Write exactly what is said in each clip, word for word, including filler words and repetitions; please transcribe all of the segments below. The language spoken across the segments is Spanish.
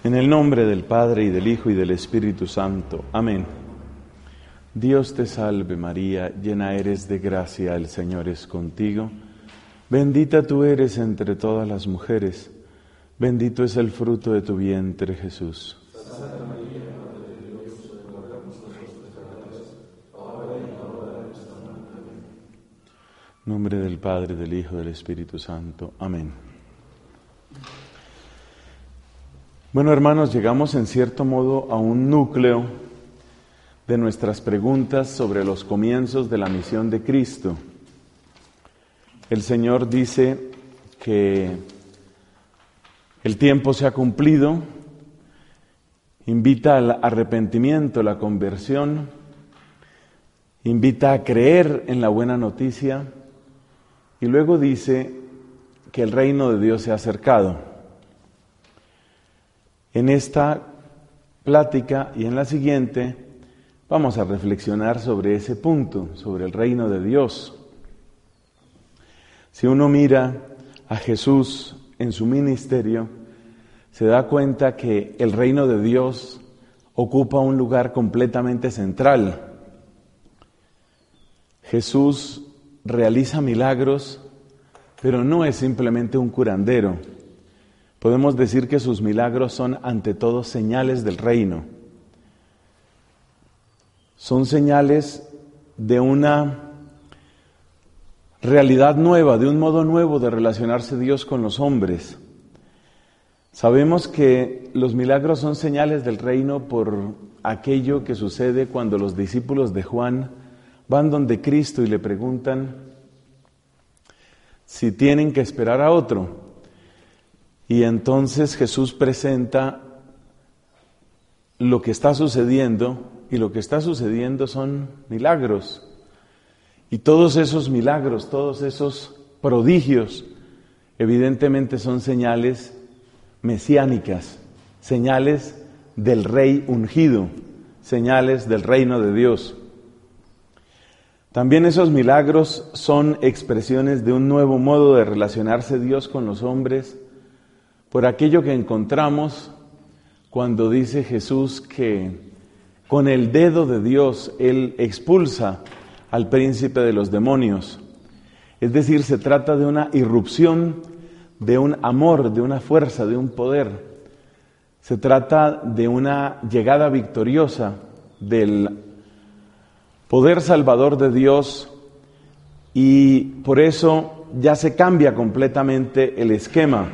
En el nombre del Padre, y del Hijo, y del Espíritu Santo. Amén. Dios te salve María, llena eres de gracia, el Señor es contigo. Bendita tú eres entre todas las mujeres, bendito es el fruto de tu vientre, Jesús. Santa María, Madre de Dios, ruega por nosotros pecadores, ahora y en la hora de nuestra muerte. Amén. En nombre del Padre, del Hijo, y del Espíritu Santo. Amén. Bueno, hermanos, llegamos en cierto modo a un núcleo de nuestras preguntas sobre los comienzos de la misión de Cristo. El Señor dice que el tiempo se ha cumplido, invita al arrepentimiento, la conversión, invita a creer en la buena noticia y luego dice que el reino de Dios se ha acercado. En esta plática y en la siguiente vamos a reflexionar sobre ese punto, sobre el reino de Dios. Si uno mira a Jesús en su ministerio, se da cuenta que el reino de Dios ocupa un lugar completamente central. Jesús realiza milagros, pero no es simplemente un curandero. Podemos decir que sus milagros son ante todo señales del reino. Son señales de una realidad nueva, de un modo nuevo de relacionarse Dios con los hombres. Sabemos que los milagros son señales del reino por aquello que sucede cuando los discípulos de Juan van donde Cristo y le preguntan si tienen que esperar a otro. Y entonces Jesús presenta lo que está sucediendo, y lo que está sucediendo son milagros. Y todos esos milagros, todos esos prodigios, evidentemente son señales mesiánicas, señales del Rey ungido, señales del reino de Dios. También esos milagros son expresiones de un nuevo modo de relacionarse Dios con los hombres, por aquello que encontramos cuando dice Jesús que con el dedo de Dios Él expulsa al príncipe de los demonios. Es decir, se trata de una irrupción, de un amor, de una fuerza, de un poder. Se trata de una llegada victoriosa del poder salvador de Dios, y por eso ya se cambia completamente el esquema.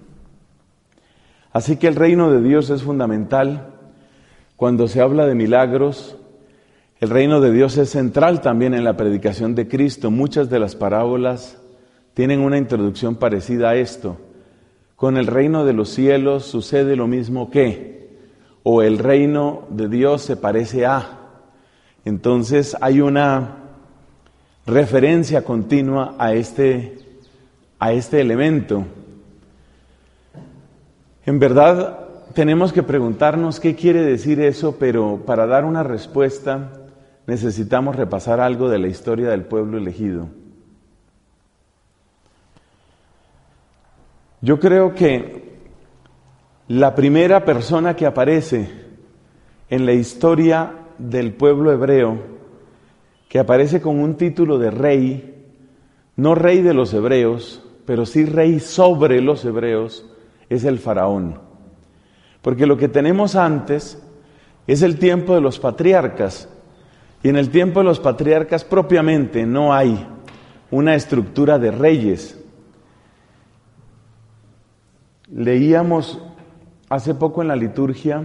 Así que el reino de Dios es fundamental. Cuando se habla de milagros, el reino de Dios es central también en la predicación de Cristo. Muchas de las parábolas tienen una introducción parecida a esto. Con el reino de los cielos sucede lo mismo que, o el reino de Dios se parece a. Entonces hay una referencia continua a este, a este elemento. En verdad, tenemos que preguntarnos qué quiere decir eso, pero para dar una respuesta necesitamos repasar algo de la historia del pueblo elegido. Yo creo que la primera persona que aparece en la historia del pueblo hebreo, que aparece con un título de rey, no rey de los hebreos, pero sí rey sobre los hebreos, es el faraón. Porque lo que tenemos antes es el tiempo de los patriarcas, y en el tiempo de los patriarcas propiamente no hay una estructura de reyes. Leíamos hace poco en la liturgia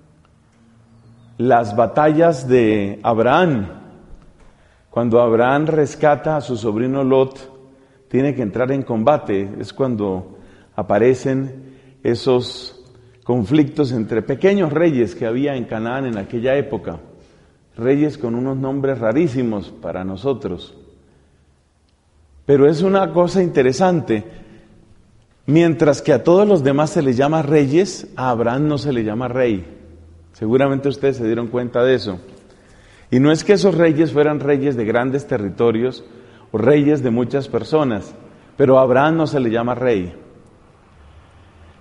las batallas de Abraham. Cuando Abraham rescata a su sobrino Lot, tiene que entrar en combate. Es cuando aparecen esos conflictos entre pequeños reyes que había en Canaán en aquella época, reyes con unos nombres rarísimos para nosotros. Pero es una cosa interesante, mientras que a todos los demás se les llama reyes, a Abraham no se le llama rey. Seguramente ustedes se dieron cuenta de eso. Y no es que esos reyes fueran reyes de grandes territorios o reyes de muchas personas, pero a Abraham no se le llama rey.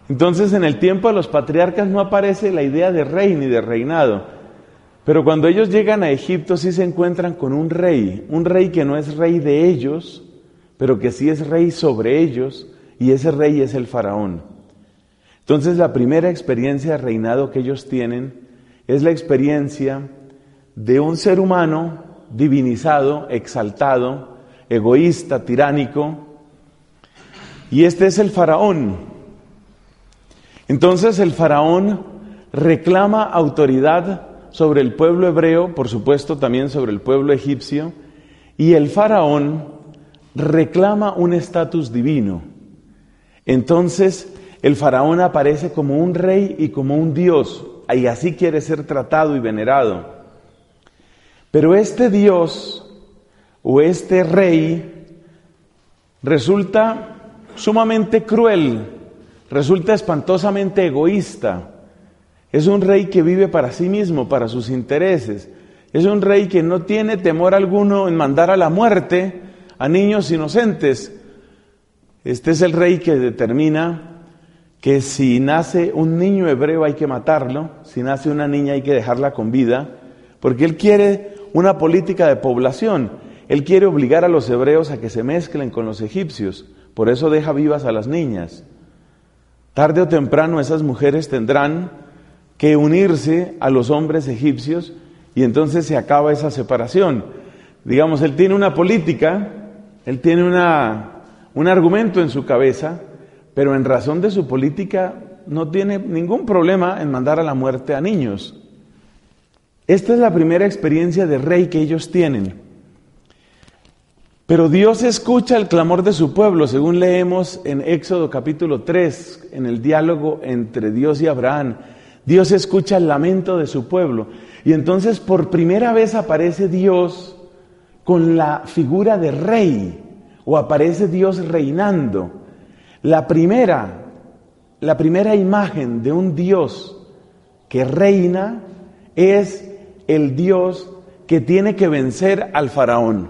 Entonces, en el tiempo de los patriarcas no aparece la idea de rey ni de reinado. Pero cuando ellos llegan a Egipto sí se encuentran con un rey, un rey que no es rey de ellos, pero que sí es rey sobre ellos, y ese rey es el faraón. Entonces, la primera experiencia de reinado que ellos tienen es la experiencia de un ser humano divinizado, exaltado, egoísta, tiránico, y este es el faraón. Entonces el faraón reclama autoridad sobre el pueblo hebreo, por supuesto también sobre el pueblo egipcio, y el faraón reclama un estatus divino. Entonces el faraón aparece como un rey y como un dios, y así quiere ser tratado y venerado. Pero este dios o este rey resulta sumamente cruel, resulta espantosamente egoísta. Es un rey que vive para sí mismo, para sus intereses. Es un rey que no tiene temor alguno en mandar a la muerte a niños inocentes. Este es el rey que determina que si nace un niño hebreo hay que matarlo, si nace una niña hay que dejarla con vida, porque él quiere una política de población. Él quiere obligar a los hebreos a que se mezclen con los egipcios, por eso deja vivas a las niñas. Tarde o temprano esas mujeres tendrán que unirse a los hombres egipcios y entonces se acaba esa separación. Digamos, él tiene una política, él tiene una, un argumento en su cabeza, pero en razón de su política no tiene ningún problema en mandar a la muerte a niños. Esta es la primera experiencia de rey que ellos tienen. Pero Dios escucha el clamor de su pueblo, según leemos en Éxodo capítulo tres, en el diálogo entre Dios y Abraham. Dios escucha el lamento de su pueblo. Y entonces por primera vez aparece Dios con la figura de rey, o aparece Dios reinando. La primera, la primera imagen de un Dios que reina es el Dios que tiene que vencer al faraón.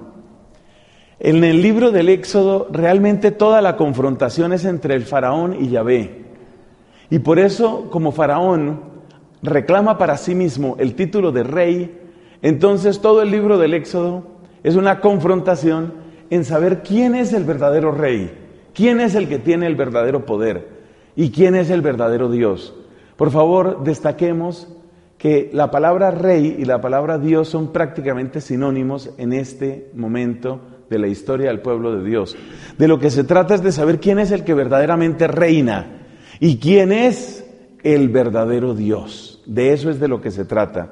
En el libro del Éxodo realmente toda la confrontación es entre el faraón y Yahvé. Y por eso, como faraón reclama para sí mismo el título de rey, entonces todo el libro del Éxodo es una confrontación en saber quién es el verdadero rey, quién es el que tiene el verdadero poder y quién es el verdadero Dios. Por favor, destaquemos que la palabra rey y la palabra Dios son prácticamente sinónimos en este momento de la historia del pueblo de Dios. De lo que se trata es de saber quién es el que verdaderamente reina y quién es el verdadero Dios. De eso es de lo que se trata.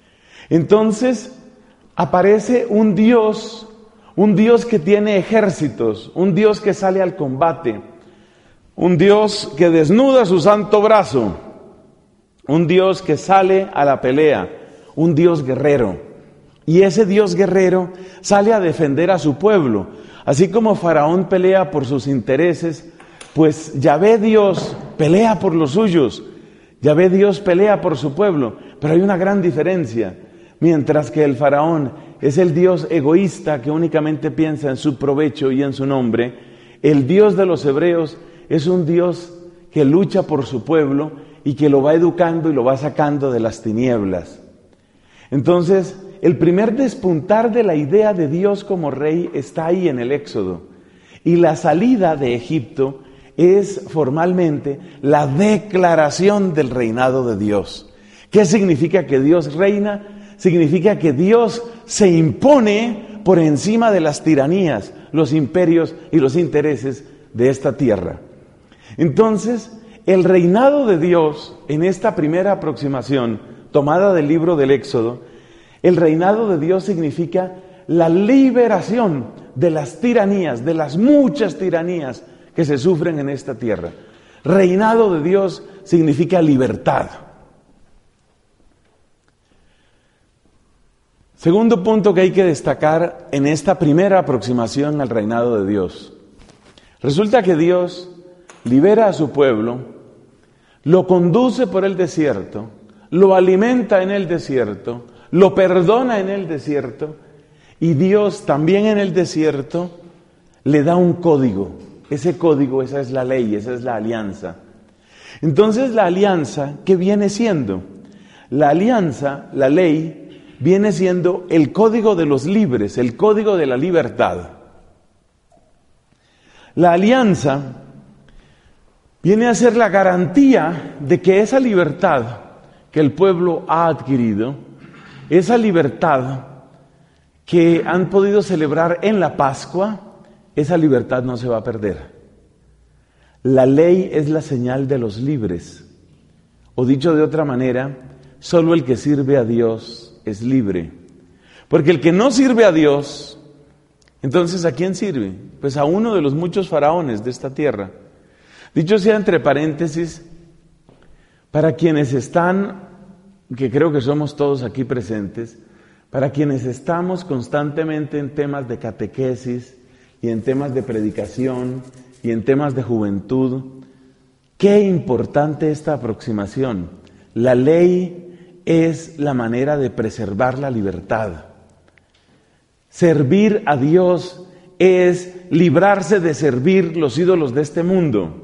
Entonces aparece un Dios, un Dios que tiene ejércitos, un Dios que sale al combate, un Dios que desnuda su santo brazo, un Dios que sale a la pelea, un Dios guerrero. Y ese Dios guerrero sale a defender a su pueblo. Así como Faraón pelea por sus intereses, pues Yahvé Dios pelea por los suyos. Yahvé Dios pelea por su pueblo. Pero hay una gran diferencia. Mientras que el Faraón es el Dios egoísta que únicamente piensa en su provecho y en su nombre, el Dios de los hebreos es un Dios que lucha por su pueblo y que lo va educando y lo va sacando de las tinieblas. Entonces, el primer despuntar de la idea de Dios como rey está ahí en el Éxodo. Y la salida de Egipto es formalmente la declaración del reinado de Dios. ¿Qué significa que Dios reina? Significa que Dios se impone por encima de las tiranías, los imperios y los intereses de esta tierra. Entonces, el reinado de Dios en esta primera aproximación tomada del libro del Éxodo, el reinado de Dios significa la liberación de las tiranías, de las muchas tiranías que se sufren en esta tierra. Reinado de Dios significa libertad. Segundo punto que hay que destacar en esta primera aproximación al reinado de Dios. Resulta que Dios libera a su pueblo, lo conduce por el desierto, lo alimenta en el desierto, lo perdona en el desierto, y Dios también en el desierto le da un código. Ese código, esa es la ley, esa es la alianza. Entonces, la alianza, ¿qué viene siendo? La alianza, la ley, viene siendo el código de los libres, el código de la libertad. La alianza viene a ser la garantía de que esa libertad que el pueblo ha adquirido, esa libertad que han podido celebrar en la Pascua, esa libertad no se va a perder. La ley es la señal de los libres. O dicho de otra manera, solo el que sirve a Dios es libre. Porque el que no sirve a Dios, entonces ¿a quién sirve? Pues a uno de los muchos faraones de esta tierra. Dicho sea entre paréntesis, para quienes están, que creo que somos todos aquí presentes, para quienes estamos constantemente en temas de catequesis y en temas de predicación y en temas de juventud, qué importante esta aproximación. La ley es la manera de preservar la libertad. Servir a Dios es librarse de servir los ídolos de este mundo.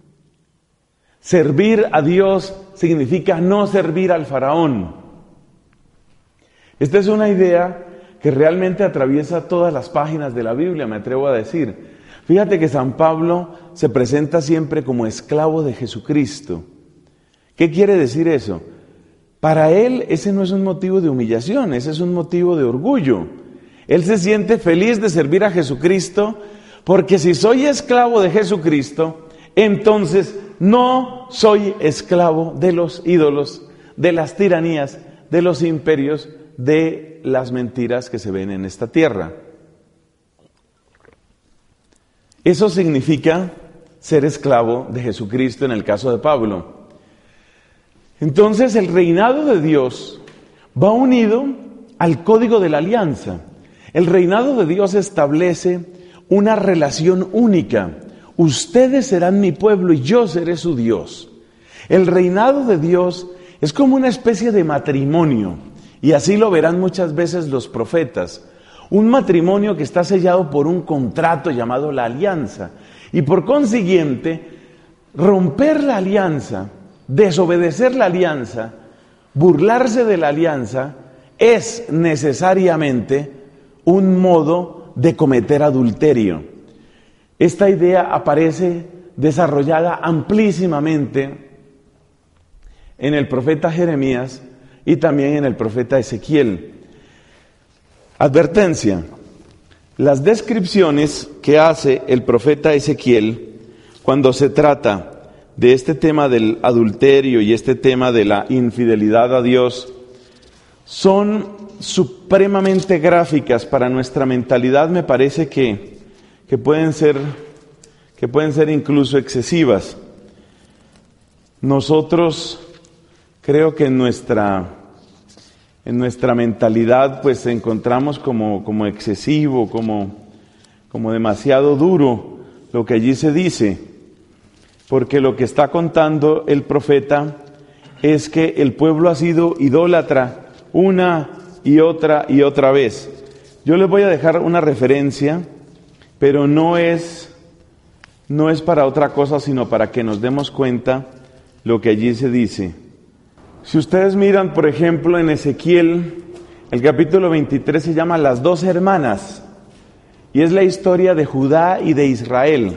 Servir a Dios significa no servir al faraón. Esta es una idea que realmente atraviesa todas las páginas de la Biblia, me atrevo a decir. Fíjate que San Pablo se presenta siempre como esclavo de Jesucristo. ¿Qué quiere decir eso? Para él ese no es un motivo de humillación, ese es un motivo de orgullo. Él se siente feliz de servir a Jesucristo, porque si soy esclavo de Jesucristo, entonces no soy esclavo de los ídolos, de las tiranías, de los imperios, de las mentiras que se ven en esta tierra. Eso significa ser esclavo de Jesucristo en el caso de Pablo. Entonces el reinado de Dios va unido al código de la alianza. El reinado de Dios establece una relación única. Ustedes serán mi pueblo y yo seré su Dios. El reinado de Dios es como una especie de matrimonio, y así lo verán muchas veces los profetas. Un matrimonio que está sellado por un contrato llamado la alianza. Y por consiguiente, romper la alianza, desobedecer la alianza, burlarse de la alianza, es necesariamente un modo de cometer adulterio. Esta idea aparece desarrollada amplísimamente en el profeta Jeremías y también en el profeta Ezequiel. Advertencia: las descripciones que hace el profeta Ezequiel cuando se trata de este tema del adulterio y este tema de la infidelidad a Dios son supremamente gráficas para nuestra mentalidad. Me parece que, que pueden ser, que pueden ser incluso excesivas. Nosotros, creo que en nuestra, en nuestra mentalidad pues encontramos como, como excesivo, como, como demasiado duro lo que allí se dice, porque lo que está contando el profeta es que el pueblo ha sido idólatra una y otra y otra vez. Yo les voy a dejar una referencia, pero no es, no es para otra cosa, sino para que nos demos cuenta lo que allí se dice. Si ustedes miran, por ejemplo, en Ezequiel, el capítulo veintitrés se llama Las dos hermanas, y es la historia de Judá y de Israel.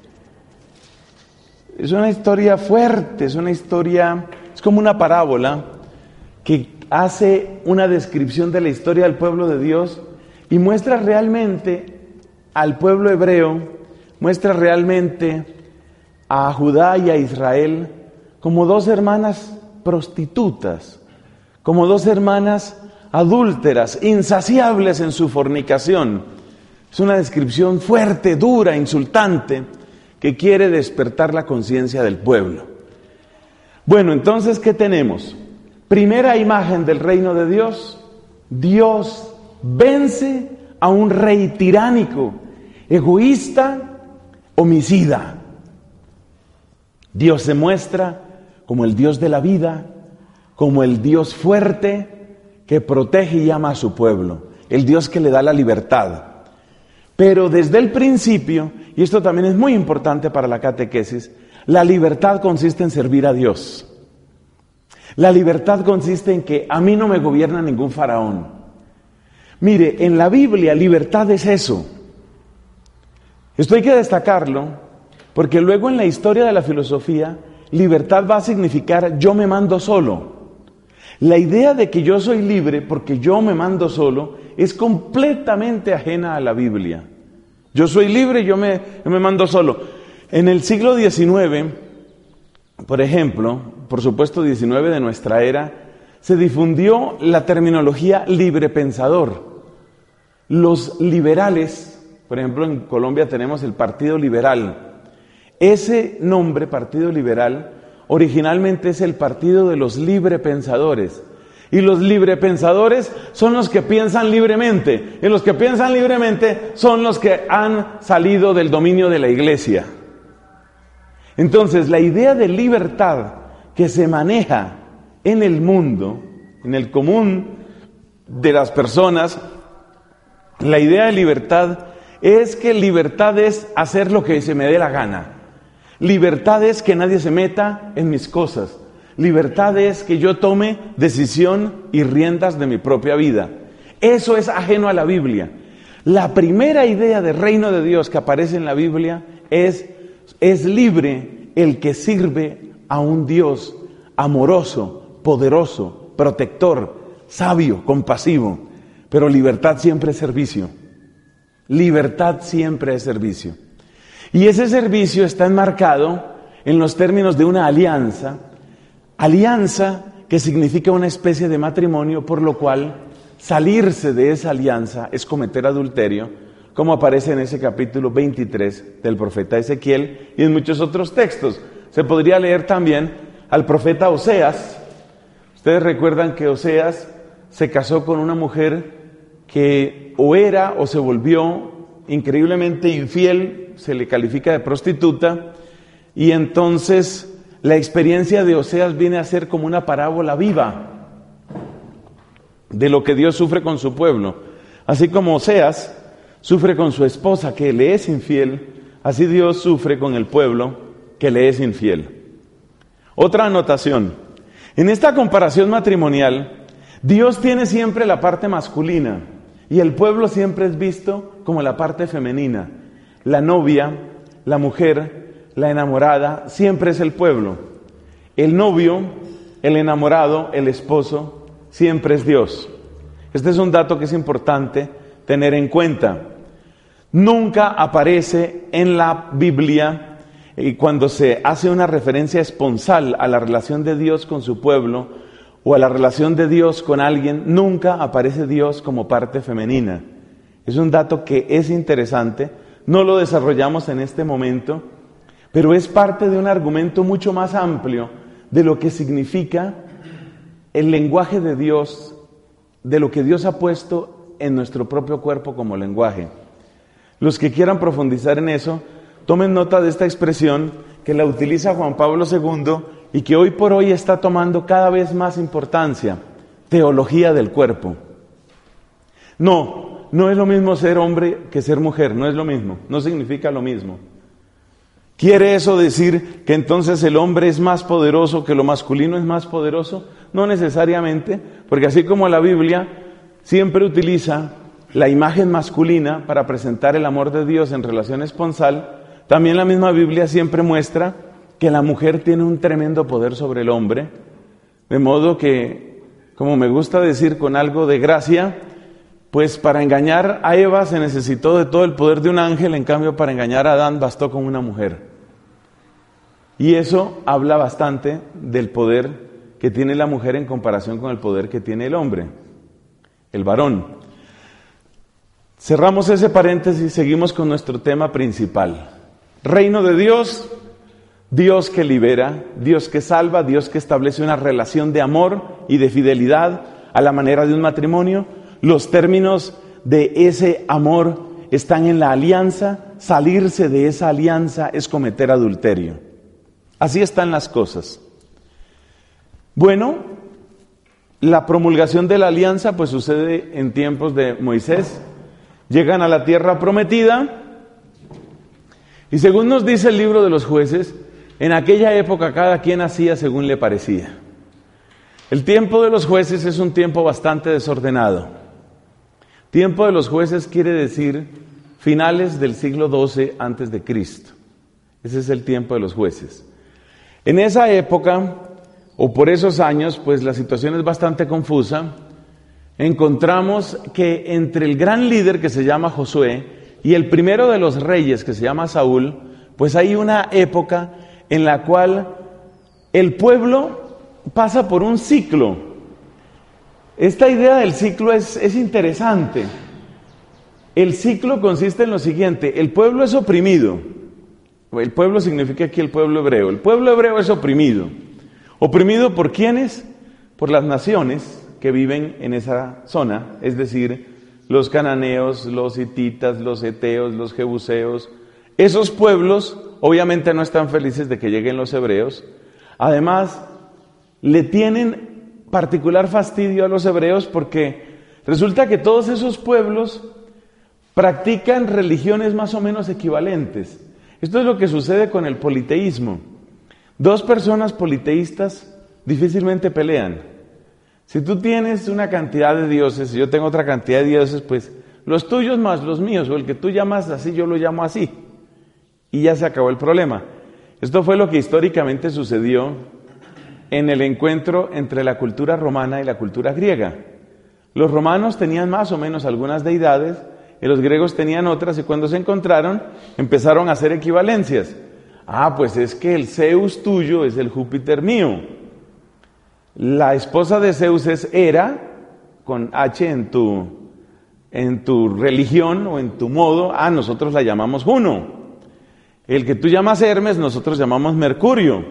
Es una historia fuerte, es una historia, es como una parábola que hace una descripción de la historia del pueblo de Dios y muestra realmente al pueblo hebreo, muestra realmente a Judá y a Israel como dos hermanas prostitutas, como dos hermanas adúlteras, insaciables en su fornicación. Es una descripción fuerte, dura, insultante, que quiere despertar la conciencia del pueblo. Bueno, entonces, ¿qué tenemos? Primera imagen del reino de Dios: Dios vence a un rey tiránico, egoísta, homicida. Dios se muestra como el Dios de la vida, como el Dios fuerte que protege y ama a su pueblo, el Dios que le da la libertad. Pero desde el principio, y esto también es muy importante para la catequesis, La libertad consiste en servir a Dios. La libertad consiste en que a mí no me gobierna ningún faraón. Mire, en la Biblia libertad es eso. Esto hay que destacarlo, porque luego en la historia de la filosofía, libertad va a significar yo me mando solo. La idea de que yo soy libre porque yo me mando solo es completamente ajena a la Biblia. Yo soy libre, yo me, yo me mando solo. En el siglo diecinueve, por ejemplo, por supuesto diecinueve de nuestra era, se difundió la terminología librepensador. Los liberales, por ejemplo en Colombia tenemos el Partido Liberal. Ese nombre, Partido Liberal, originalmente es el partido de los librepensadores. Y los librepensadores son los que piensan libremente. Y los que piensan libremente son los que han salido del dominio de la iglesia. Entonces, la idea de libertad que se maneja en el mundo, en el común de las personas, la idea de libertad es que libertad es hacer lo que se me dé la gana. Libertad es que nadie se meta en mis cosas. Libertad es que yo tome decisión y riendas de mi propia vida. Eso es ajeno a la Biblia. La primera idea de reino de Dios que aparece en la Biblia es, es libre el que sirve a un Dios amoroso, poderoso, protector, sabio, compasivo. Pero libertad siempre es servicio. Libertad siempre es servicio. Y ese servicio está enmarcado en los términos de una alianza, alianza que significa una especie de matrimonio, por lo cual salirse de esa alianza es cometer adulterio, como aparece en ese capítulo veintitrés del profeta Ezequiel y en muchos otros textos. Se podría leer también al profeta Oseas. Ustedes recuerdan que Oseas se casó con una mujer que o era o se volvió increíblemente infiel, se le califica de prostituta, y entonces la experiencia de Oseas viene a ser como una parábola viva de lo que Dios sufre con su pueblo. Así como Oseas sufre con su esposa que le es infiel, así Dios sufre con el pueblo que le es infiel. Otra anotación: en esta comparación matrimonial, Dios tiene siempre la parte masculina y el pueblo siempre es visto como la parte femenina. La novia, la mujer, la enamorada, siempre es el pueblo. El novio, el enamorado, el esposo, siempre es Dios. Este es un dato que es importante tener en cuenta. Nunca aparece en la Biblia, y cuando se hace una referencia esponsal a la relación de Dios con su pueblo o a la relación de Dios con alguien, nunca aparece Dios como parte femenina. Es un dato que es interesante, no lo desarrollamos en este momento, pero es parte de un argumento mucho más amplio de lo que significa el lenguaje de Dios, de lo que Dios ha puesto en nuestro propio cuerpo como lenguaje. Los que quieran profundizar en eso, tomen nota de esta expresión que la utiliza Juan Pablo segundo y que hoy por hoy está tomando cada vez más importancia: teología del cuerpo. No, no es lo mismo ser hombre que ser mujer, no es lo mismo, no significa lo mismo. ¿Quiere eso decir que entonces el hombre es más poderoso, que lo masculino es más poderoso? No necesariamente, porque así como la Biblia siempre utiliza la imagen masculina para presentar el amor de Dios en relación esponsal, también la misma Biblia siempre muestra que la mujer tiene un tremendo poder sobre el hombre, de modo que, como me gusta decir con algo de gracia, pues para engañar a Eva se necesitó de todo el poder de un ángel, en cambio para engañar a Adán bastó con una mujer. Y eso habla bastante del poder que tiene la mujer en comparación con el poder que tiene el hombre, el varón. Cerramos ese paréntesis y seguimos con nuestro tema principal. Reino de Dios, Dios que libera, Dios que salva, Dios que establece una relación de amor y de fidelidad a la manera de un matrimonio. Los términos de ese amor están en la alianza. Salirse de esa alianza es cometer adulterio. Así están las cosas. Bueno, la promulgación de la alianza pues sucede en tiempos de Moisés. Llegan a la tierra prometida y según nos dice el libro de los Jueces, En aquella época cada quien hacía según le parecía. El tiempo de los jueces es un tiempo bastante desordenado. Tiempo de los jueces quiere decir finales del siglo doce antes de Cristo. Ese es el tiempo de los jueces. En esa época, o por esos años, pues la situación es bastante confusa. Encontramos que entre el gran líder que se llama Josué y el primero de los reyes que se llama Saúl, pues hay una época en la cual el pueblo pasa por un ciclo. Esta idea del ciclo es, es interesante. El ciclo consiste en lo siguiente: el pueblo es oprimido. El pueblo significa aquí el pueblo hebreo. El pueblo hebreo es oprimido. ¿Oprimido por quiénes? Por las naciones que viven en esa zona, es decir, los cananeos, los hititas, los heteos, los jebuseos. Esos pueblos obviamente no están felices de que lleguen los hebreos. Además, le tienen particular fastidio a los hebreos porque resulta que todos esos pueblos practican religiones más o menos equivalentes. Esto es lo que sucede con el politeísmo. Dos personas politeístas difícilmente pelean. Si tú tienes una cantidad de dioses y yo tengo otra cantidad de dioses, pues los tuyos más los míos, o el que tú llamas así, yo lo llamo así. Y ya se acabó el problema. Esto fue lo que históricamente sucedió en el encuentro entre la cultura romana y la cultura griega. Los romanos tenían más o menos algunas deidades, y los griegos tenían otras, y cuando se encontraron empezaron a hacer equivalencias. Ah, pues es que el Zeus tuyo es el Júpiter mío. La esposa de Zeus es Hera, con H en tu, en tu religión o en tu modo. Ah, nosotros la llamamos Juno. El que tú llamas Hermes, nosotros llamamos Mercurio.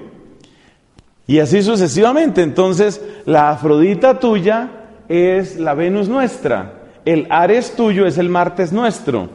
Y así sucesivamente. Entonces, la Afrodita tuya es la Venus nuestra. El Ares tuyo es el Martes nuestro.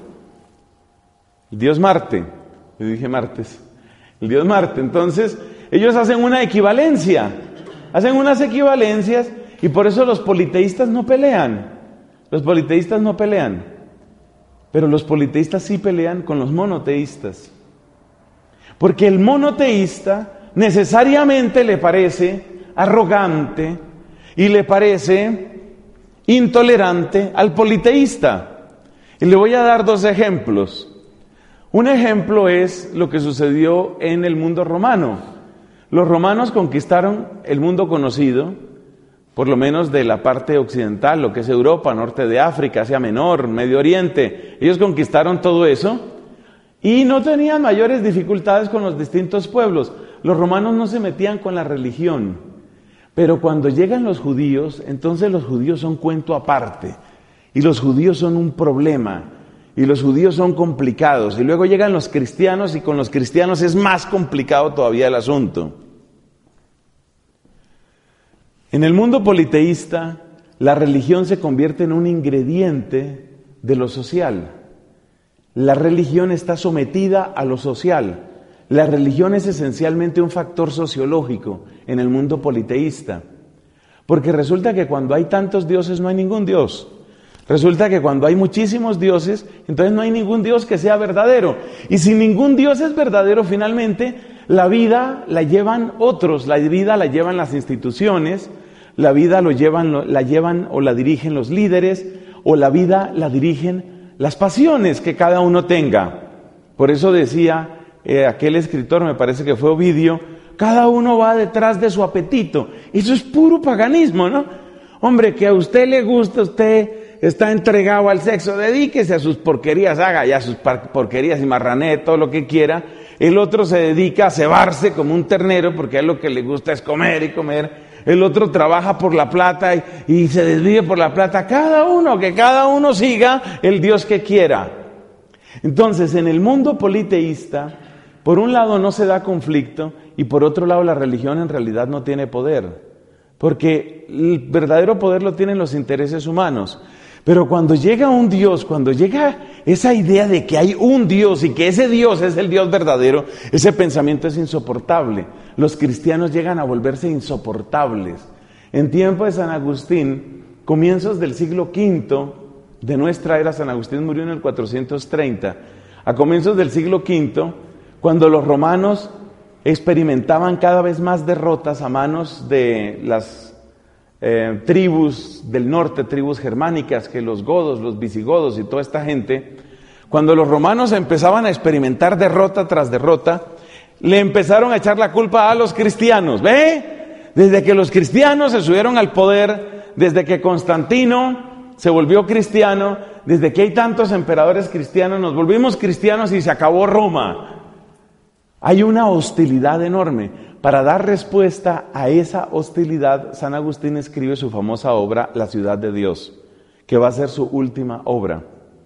El dios Marte. Yo dije martes. El dios Marte. Entonces, ellos hacen una equivalencia. Hacen unas equivalencias y por eso los politeístas no pelean. Los politeístas no pelean. Pero los politeístas sí pelean con los monoteístas. Porque el monoteísta necesariamente le parece arrogante y le parece intolerante al politeísta. Y le voy a dar dos ejemplos. Un ejemplo es lo que sucedió en el mundo romano. Los romanos conquistaron el mundo conocido, por lo menos de la parte occidental, lo que es Europa, norte de África, Asia Menor, Medio Oriente. Ellos conquistaron todo eso y no tenían mayores dificultades con los distintos pueblos. Los romanos no se metían con la religión. Pero cuando llegan los judíos, entonces los judíos son cuento aparte. Y los judíos son un problema. Y los judíos son complicados. Y luego llegan los cristianos y con los cristianos es más complicado todavía el asunto. En el mundo politeísta, la religión se convierte en un ingrediente de lo social. La religión está sometida a lo social. La religión es esencialmente un factor sociológico en el mundo politeísta. Porque resulta que cuando hay tantos dioses no hay ningún dios. Resulta que cuando hay muchísimos dioses, entonces no hay ningún dios que sea verdadero. Y si ningún dios es verdadero, finalmente la vida la llevan otros, la vida la llevan las instituciones, la vida lo llevan, la llevan o la dirigen los líderes, o la vida la dirigen las pasiones que cada uno tenga. Por eso decía eh, aquel escritor, me parece que fue Ovidio, cada uno va detrás de su apetito. Eso es puro paganismo, ¿no? Hombre, que a usted le gusta, usted está entregado al sexo, dedíquese a sus porquerías, haga ya sus porquerías y marranete, todo lo que quiera. El otro se dedica a cebarse como un ternero, porque a él lo que le gusta es comer y comer. El otro trabaja por la plata y, y se desvive por la plata. Cada uno, que cada uno siga el Dios que quiera. Entonces, en el mundo politeísta, por un lado no se da conflicto y por otro lado la religión en realidad no tiene poder. Porque el verdadero poder lo tienen los intereses humanos. Pero cuando llega un Dios, cuando llega esa idea de que hay un Dios y que ese Dios es el Dios verdadero, ese pensamiento es insoportable. Los cristianos llegan a volverse insoportables. En tiempo de San Agustín, comienzos del siglo quinto de nuestra era, San Agustín murió en el cuatrocientos treinta, a comienzos del siglo quinto, cuando los romanos experimentaban cada vez más derrotas a manos de las eh, tribus del norte, tribus germánicas, que los godos, los visigodos y toda esta gente, cuando los romanos empezaban a experimentar derrota tras derrota, le empezaron a echar la culpa a los cristianos. ¿Ve? Desde que los cristianos se subieron al poder, desde que Constantino se volvió cristiano, desde que hay tantos emperadores cristianos, nos volvimos cristianos y se acabó Roma. Hay una hostilidad enorme. Para dar respuesta a esa hostilidad, San Agustín escribe su famosa obra, La ciudad de Dios, que va a ser su última obra.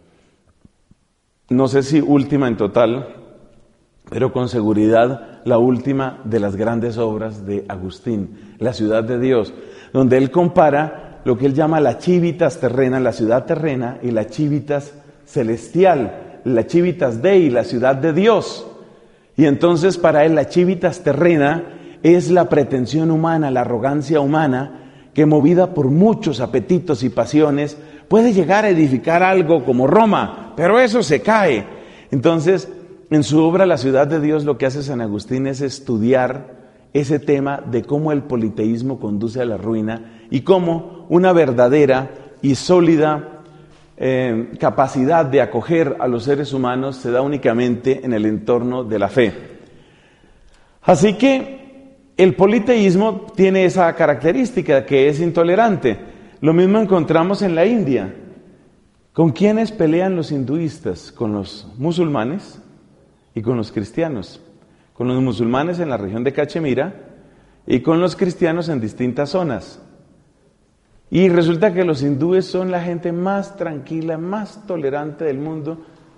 No sé si última en total, pero con seguridad la última de las grandes obras de Agustín, La ciudad de Dios, donde él compara lo que él llama la civitas terrena, la ciudad terrena, y la civitas celestial, la civitas Dei, la ciudad de Dios. Y entonces para él la civitas terrena es la pretensión humana, la arrogancia humana, que movida por muchos apetitos y pasiones puede llegar a edificar algo como Roma, pero eso se cae. Entonces, en su obra La ciudad de Dios, lo que hace San Agustín es estudiar ese tema de cómo el politeísmo conduce a la ruina y cómo una verdadera y sólida eh, capacidad de acoger a los seres humanos se da únicamente en el entorno de la fe. Así que el politeísmo tiene esa característica, que es intolerante. Lo mismo encontramos en la India. ¿Con quiénes pelean los hinduistas? Con los musulmanes y con los cristianos. Con los musulmanes en la región de Cachemira y con los cristianos en distintas zonas. Y resulta que los hindúes son la gente más tranquila, más tolerante del mundo.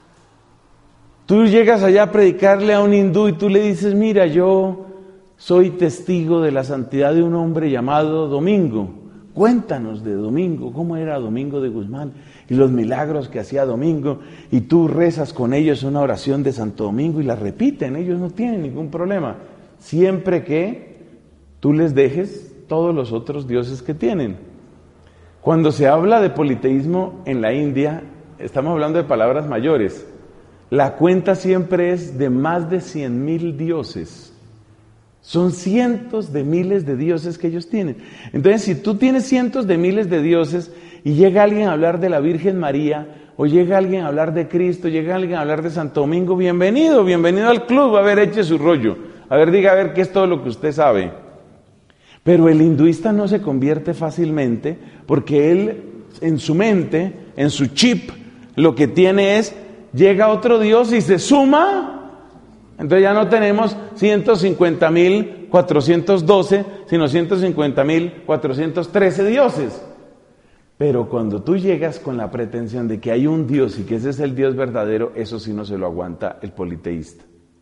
Tú llegas allá a predicarle a un hindú y tú le dices, mira, yo soy testigo de la santidad de un hombre llamado Domingo. Cuéntanos de Domingo, cómo era Domingo de Guzmán y los milagros que hacía Domingo. Y tú rezas con ellos una oración de Santo Domingo y la repiten, ellos no tienen ningún problema. Siempre que tú les dejes todos los otros dioses que tienen. Cuando se habla de politeísmo en la India, estamos hablando de palabras mayores. La cuenta siempre es de más de cien mil dioses. Son cientos de miles de dioses que ellos tienen. Entonces, si tú tienes cientos de miles de dioses y llega alguien a hablar de la Virgen María, o llega alguien a hablar de Cristo, llega alguien a hablar de Santo Domingo, bienvenido, bienvenido al club, a ver, eche su rollo. A ver, diga, a ver, qué es todo lo que usted sabe. Pero el hinduista no se convierte fácilmente porque él, en su mente, en su chip, lo que tiene es, llega otro Dios y se suma. Entonces ya no tenemos ciento cincuenta mil cuatrocientos doce, sino ciento cincuenta mil cuatrocientos trece dioses. Pero cuando tú llegas con la pretensión de que hay un Dios y que ese es el Dios verdadero, eso sí no se lo aguanta el politeísta.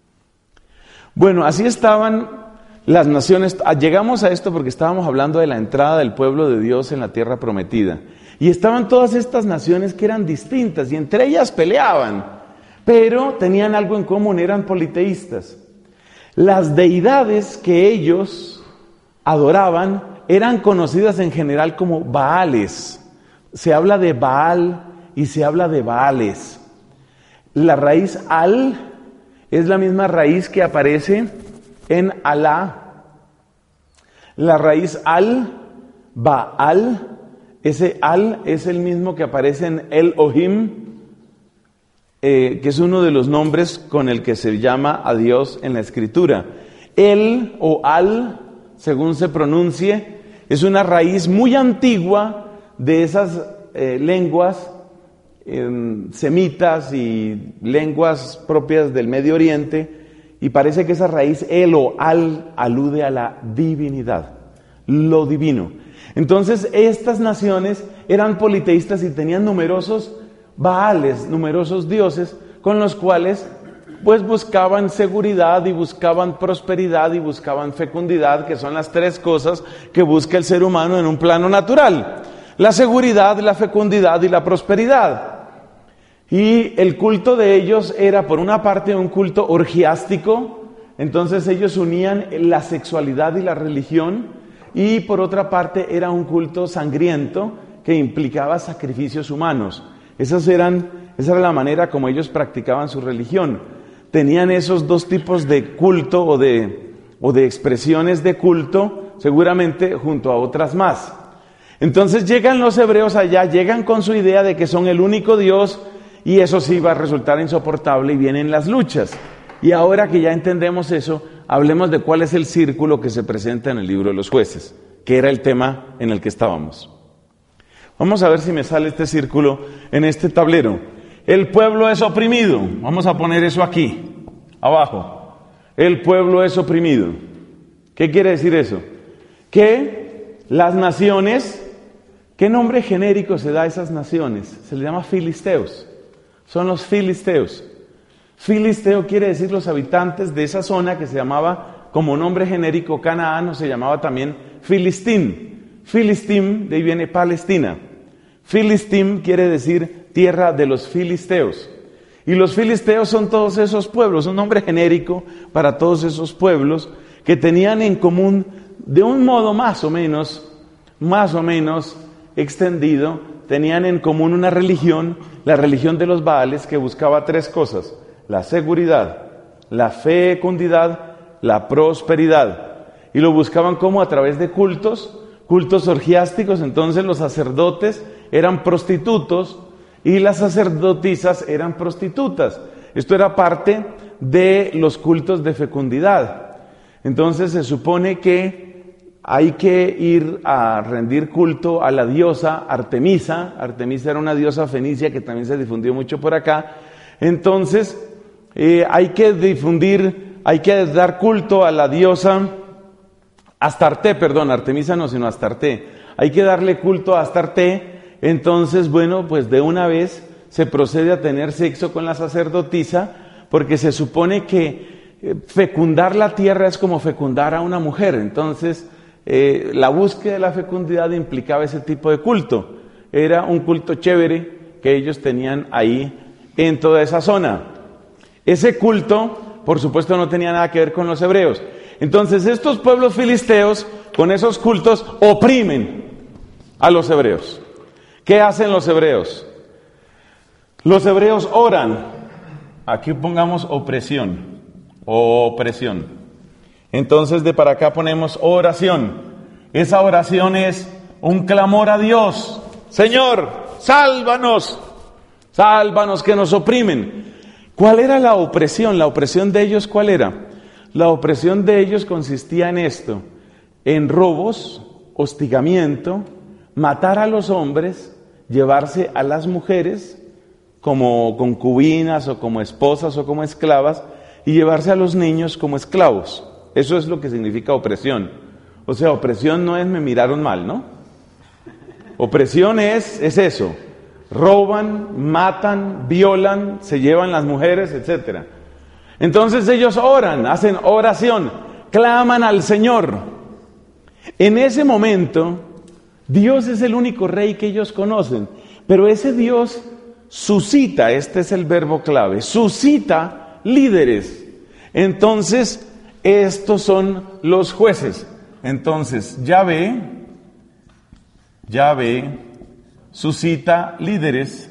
Bueno, así estaban las naciones. Llegamos a esto porque estábamos hablando de la entrada del pueblo de Dios en la tierra prometida. Y estaban todas estas naciones que eran distintas y entre ellas peleaban. Pero tenían algo en común, eran politeístas. Las deidades que ellos adoraban eran conocidas en general como Baales. Se habla de Baal y se habla de Baales. La raíz Al es la misma raíz que aparece en Alá. La raíz Al, Baal, ese Al es el mismo que aparece en Elohim, Eh, que es uno de los nombres con el que se llama a Dios en la Escritura. El o Al, según se pronuncie, es una raíz muy antigua de esas eh, lenguas eh, semitas y lenguas propias del Medio Oriente, y parece que esa raíz El o Al alude a la divinidad, lo divino. Entonces estas naciones eran politeístas y tenían numerosos Baales, numerosos dioses con los cuales pues buscaban seguridad y buscaban prosperidad y buscaban fecundidad, que son las tres cosas que busca el ser humano en un plano natural: la seguridad, la fecundidad y la prosperidad. Y el culto de ellos era, por una parte, un culto orgiástico, entonces ellos unían la sexualidad y la religión, y por otra parte era un culto sangriento que implicaba sacrificios humanos. Esas eran, esa era la manera como ellos practicaban su religión. Tenían esos dos tipos de culto o de o de expresiones de culto, seguramente junto a otras más. Entonces llegan los hebreos allá, llegan con su idea de que son el único Dios, y eso sí va a resultar insoportable y vienen las luchas. Y ahora que ya entendemos eso, hablemos de cuál es el círculo que se presenta en el libro de los Jueces, que era el tema en el que estábamos. Vamos a ver si me sale este círculo en este tablero. El pueblo es oprimido. Vamos a poner eso aquí, abajo. El pueblo es oprimido. ¿Qué quiere decir eso? Que las naciones, ¿qué nombre genérico se da a esas naciones? Se les llama filisteos. Son los filisteos. Filisteo quiere decir los habitantes de esa zona que se llamaba, como nombre genérico, Canaán, o se llamaba también Filistín. Filistín, de ahí viene Palestina. Filistín quiere decir tierra de los filisteos. Y los filisteos son todos esos pueblos, un nombre genérico para todos esos pueblos que tenían en común, de un modo más o menos, más o menos extendido, tenían en común una religión, la religión de los Baales, que buscaba tres cosas: la seguridad, la fecundidad, la prosperidad. Y lo buscaban como a través de cultos, cultos orgiásticos. Entonces los sacerdotes eran prostitutos y las sacerdotisas eran prostitutas. Esto era parte de los cultos de fecundidad. Entonces se supone que hay que ir a rendir culto a la diosa Artemisa. Artemisa era una diosa fenicia que también se difundió mucho por acá. Entonces eh, hay que difundir, hay que dar culto a la diosa Astarte, perdón, Artemisa no, sino Astarte. Hay que darle culto a Astarte. Entonces, bueno, pues de una vez se procede a tener sexo con la sacerdotisa, porque se supone que fecundar la tierra es como fecundar a una mujer. Entonces, eh, la búsqueda de la fecundidad implicaba ese tipo de culto. Era un culto chévere que ellos tenían ahí en toda esa zona. Ese culto, por supuesto, no tenía nada que ver con los hebreos. Entonces, estos pueblos filisteos, con esos cultos, oprimen a los hebreos. ¿Qué hacen los hebreos? Los hebreos oran. Aquí pongamos opresión. Opresión. Entonces de para acá ponemos oración. Esa oración es un clamor a Dios. Señor, sálvanos. Sálvanos que nos oprimen. ¿Cuál era la opresión? La opresión de ellos, ¿cuál era? La opresión de ellos consistía en esto: en robos, hostigamiento, matar a los hombres, llevarse a las mujeres como concubinas o como esposas o como esclavas, y llevarse a los niños como esclavos. Eso es lo que significa opresión. O sea, opresión no es me miraron mal, ¿no? Opresión es, es eso: roban, matan, violan, se llevan las mujeres, etcétera. Entonces ellos oran, hacen oración, claman al Señor. En ese momento, Dios es el único rey que ellos conocen, pero ese Dios suscita, este es el verbo clave, suscita líderes. Entonces, estos son los jueces. Entonces, Yahvé, Yahvé suscita líderes,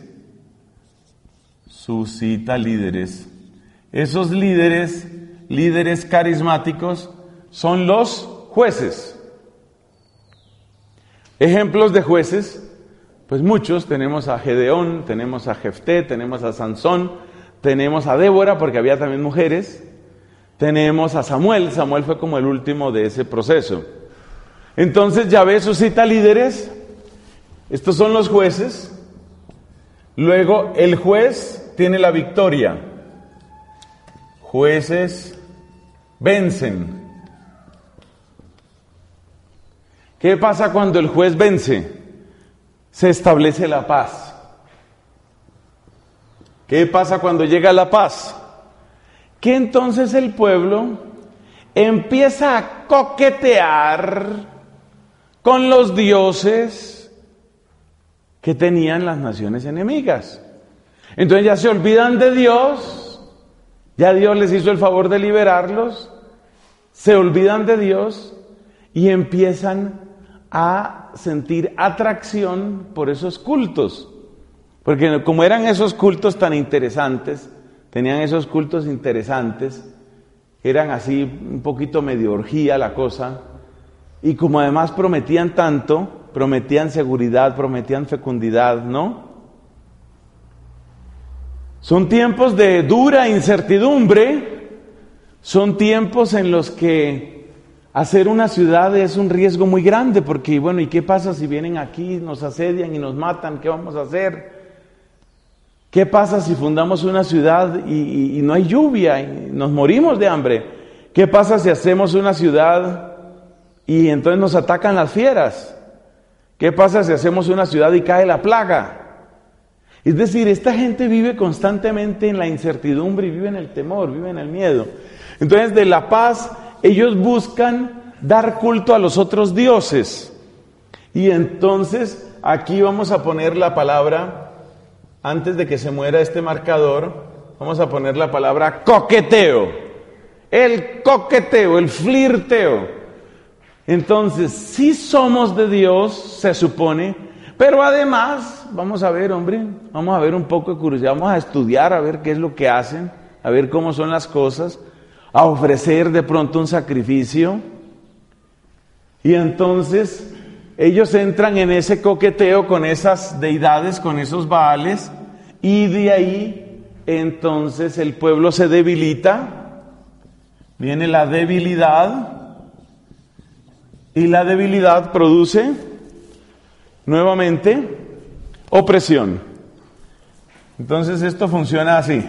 suscita líderes. Esos líderes, líderes carismáticos, son los jueces. Ejemplos de jueces, pues muchos. Tenemos a Gedeón, tenemos a Jefté, tenemos a Sansón, tenemos a Débora, porque había también mujeres. Tenemos a Samuel. Samuel fue como el último de ese proceso. Entonces Yahvé suscita líderes. Estos son los jueces. Luego el juez tiene la victoria. Jueces vencen. ¿Qué pasa cuando el juez vence? Se establece la paz. ¿Qué pasa cuando llega la paz? Que entonces el pueblo empieza a coquetear con los dioses que tenían las naciones enemigas. Entonces ya se olvidan de Dios, ya Dios les hizo el favor de liberarlos, se olvidan de Dios y empiezan a sentir atracción por esos cultos. Porque como eran esos cultos tan interesantes, tenían esos cultos interesantes, eran así un poquito medio orgía la cosa, y como además prometían tanto, prometían seguridad, prometían fecundidad, ¿no? Son tiempos de dura incertidumbre, son tiempos en los que hacer una ciudad es un riesgo muy grande, porque bueno, ¿y qué pasa si vienen aquí, nos asedian y nos matan? ¿Qué vamos a hacer? ¿Qué pasa si fundamos una ciudad y, y, y no hay lluvia y nos morimos de hambre? ¿Qué pasa si hacemos una ciudad y entonces nos atacan las fieras? ¿Qué pasa si hacemos una ciudad y cae la plaga? Es decir, esta gente vive constantemente en la incertidumbre y vive en el temor, vive en el miedo. Entonces, de la paz, ellos buscan dar culto a los otros dioses. Y entonces, aquí vamos a poner la palabra, antes de que se muera este marcador, vamos a poner la palabra coqueteo. El coqueteo, el flirteo. Entonces, sí somos de Dios, se supone, pero además, vamos a ver, hombre, vamos a ver un poco de curiosidad, vamos a estudiar, a ver qué es lo que hacen, a ver cómo son las cosas, a ofrecer de pronto un sacrificio. Y entonces, ellos entran en ese coqueteo con esas deidades, con esos baales, y de ahí, entonces, el pueblo se debilita, viene la debilidad, y la debilidad produce nuevamente opresión. Entonces esto funciona así.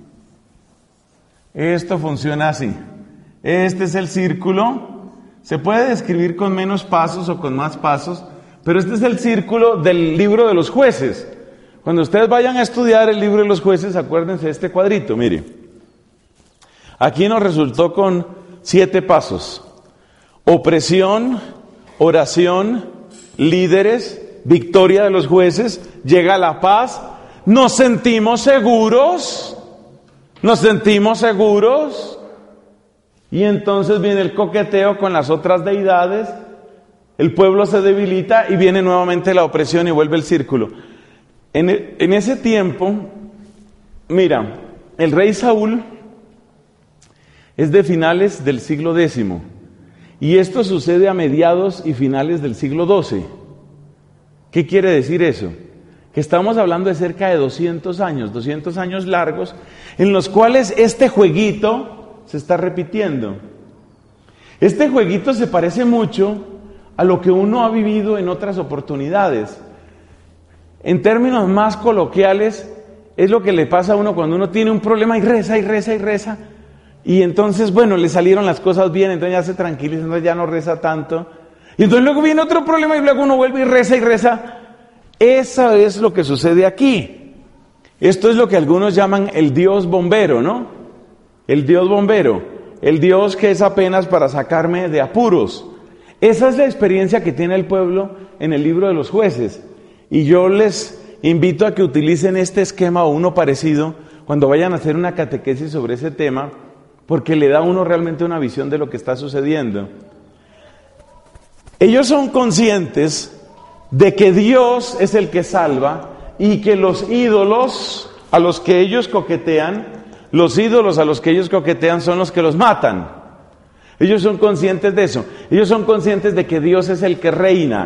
Esto funciona así. Este es el círculo. Se puede describir con menos pasos o con más pasos, pero este es el círculo del libro de los jueces. Cuando ustedes vayan a estudiar el libro de los jueces, acuérdense de este cuadrito, mire. Aquí nos resultó con siete pasos. Opresión, oración, líderes, victoria de los jueces, llega la paz, nos sentimos seguros, nos sentimos seguros, y entonces viene el coqueteo con las otras deidades, el pueblo se debilita y viene nuevamente la opresión y vuelve el círculo. En, en ese tiempo, mira, el rey Saúl es de finales del siglo décimo, y esto sucede a mediados y finales del siglo doce. ¿Qué quiere decir eso? Que estamos hablando de cerca de doscientos años, doscientos años largos, en los cuales este jueguito se está repitiendo. Este jueguito se parece mucho a lo que uno ha vivido en otras oportunidades. En términos más coloquiales, es lo que le pasa a uno cuando uno tiene un problema y reza y reza y reza, y entonces, bueno, le salieron las cosas bien, entonces ya se tranquiliza, entonces ya no reza tanto, y entonces luego viene otro problema y luego uno vuelve y reza y reza. Eso es lo que sucede aquí. Esto es lo que algunos llaman el Dios bombero, ¿no? El Dios bombero, el Dios que es apenas para sacarme de apuros. Esa es la experiencia que tiene el pueblo en el libro de los jueces. Y yo les invito a que utilicen este esquema o uno parecido cuando vayan a hacer una catequesis sobre ese tema, porque le da a uno realmente una visión de lo que está sucediendo. Ellos son conscientes de que Dios es el que salva y que los ídolos a los que ellos coquetean, los ídolos a los que ellos coquetean son los que los matan. Ellos son conscientes de eso. Ellos son conscientes de que Dios es el que reina.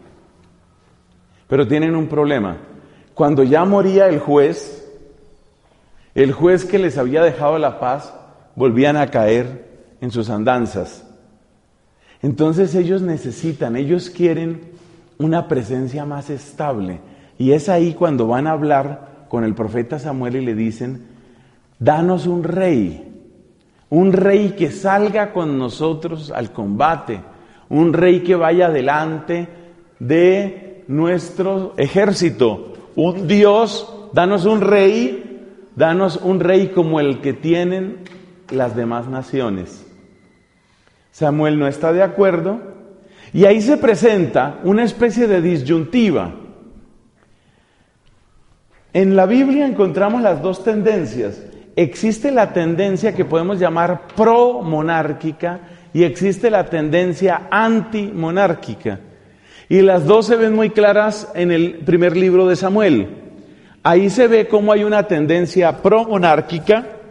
Pero tienen un problema. Cuando ya moría el juez, el juez que les había dejado la paz, volvían a caer en sus andanzas. Entonces ellos necesitan, ellos quieren una presencia más estable. Y es ahí cuando van a hablar con el profeta Samuel y le dicen: danos un rey, un rey que salga con nosotros al combate, un rey que vaya delante de nuestro ejército, un Dios, danos un rey, danos un rey como el que tienen las demás naciones. Samuel no está de acuerdo, y ahí se presenta una especie de disyuntiva. En la Biblia encontramos las dos tendencias. Existe la tendencia que podemos llamar pro-monárquica y existe la tendencia anti-monárquica. Y las dos se ven muy claras en el primer libro de Samuel. Ahí se ve cómo hay una tendencia pro-monárquica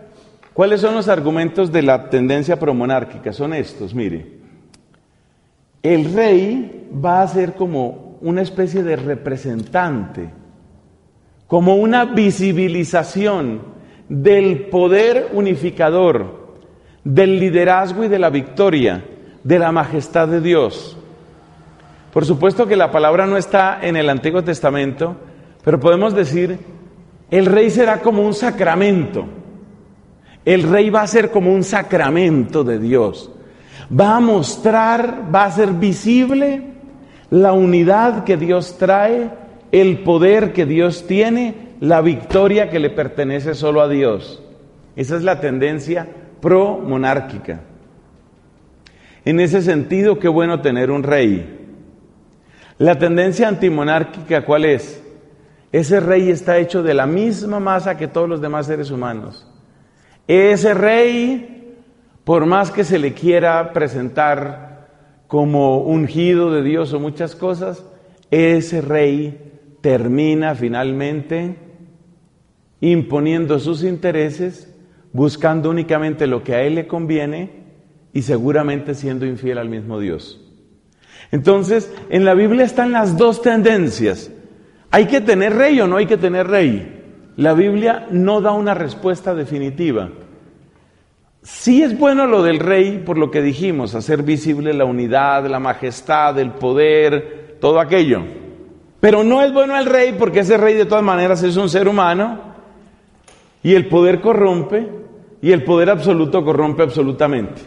¿Cuáles son los argumentos de la tendencia promonárquica? Son estos, mire. El rey va a ser como una especie de representante, como una visibilización del poder unificador, del liderazgo y de la victoria, de la majestad de Dios. Por supuesto que la palabra no está en el Antiguo Testamento, pero podemos decir, el rey será como un sacramento. El rey va a ser como un sacramento de Dios. Va a mostrar, va a ser visible la unidad que Dios trae, el poder que Dios tiene, la victoria que le pertenece solo a Dios. Esa es la tendencia pro-monárquica. En ese sentido, qué bueno tener un rey. La tendencia antimonárquica, ¿cuál es? Ese rey está hecho de la misma masa que todos los demás seres humanos. Ese rey, por más que se le quiera presentar como ungido de Dios o muchas cosas, ese rey termina finalmente imponiendo sus intereses, buscando únicamente lo que a él le conviene y seguramente siendo infiel al mismo Dios. Entonces, en la Biblia están las dos tendencias. ¿Hay que tener rey o no hay que tener rey? La Biblia no da una respuesta definitiva. Sí es bueno lo del rey, por lo que dijimos, hacer visible la unidad, la majestad, el poder, todo aquello. Pero no es bueno el rey porque ese rey de todas maneras es un ser humano y el poder corrompe y el poder absoluto corrompe absolutamente.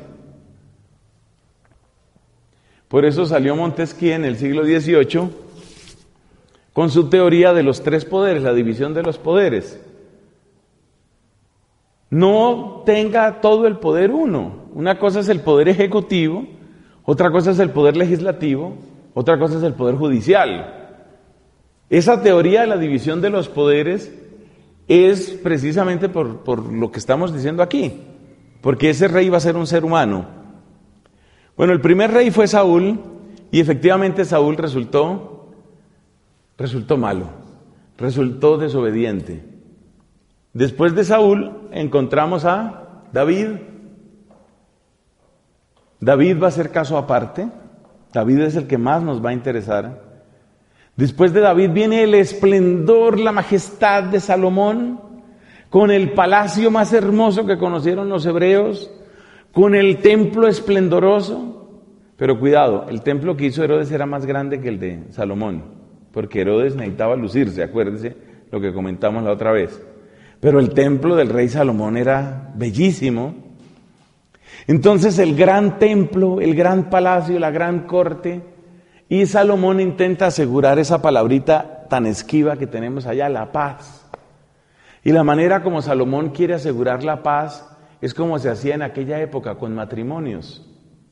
Por eso salió Montesquieu en el siglo dieciocho con su teoría de los tres poderes, la división de los poderes. No tenga todo el poder uno. Una cosa es el poder ejecutivo, otra cosa es el poder legislativo, otra cosa es el poder judicial. Esa teoría de la división de los poderes es precisamente por, por lo que estamos diciendo aquí, porque ese rey va a ser un ser humano. Bueno, el primer rey fue Saúl y efectivamente Saúl resultó Resultó malo, resultó desobediente. Después de Saúl encontramos a David. David va a ser caso aparte. David es el que más nos va a interesar. Después de David viene el esplendor, la majestad de Salomón, con el palacio más hermoso que conocieron los hebreos, con el templo esplendoroso. Pero cuidado, el templo que hizo Herodes era más grande que el de Salomón, porque Herodes necesitaba lucirse, acuérdense lo que comentamos la otra vez. Pero el templo del rey Salomón era bellísimo. Entonces el gran templo, el gran palacio, la gran corte, y Salomón intenta asegurar esa palabrita tan esquiva que tenemos allá, la paz. Y la manera como Salomón quiere asegurar la paz es como se hacía en aquella época, con matrimonios.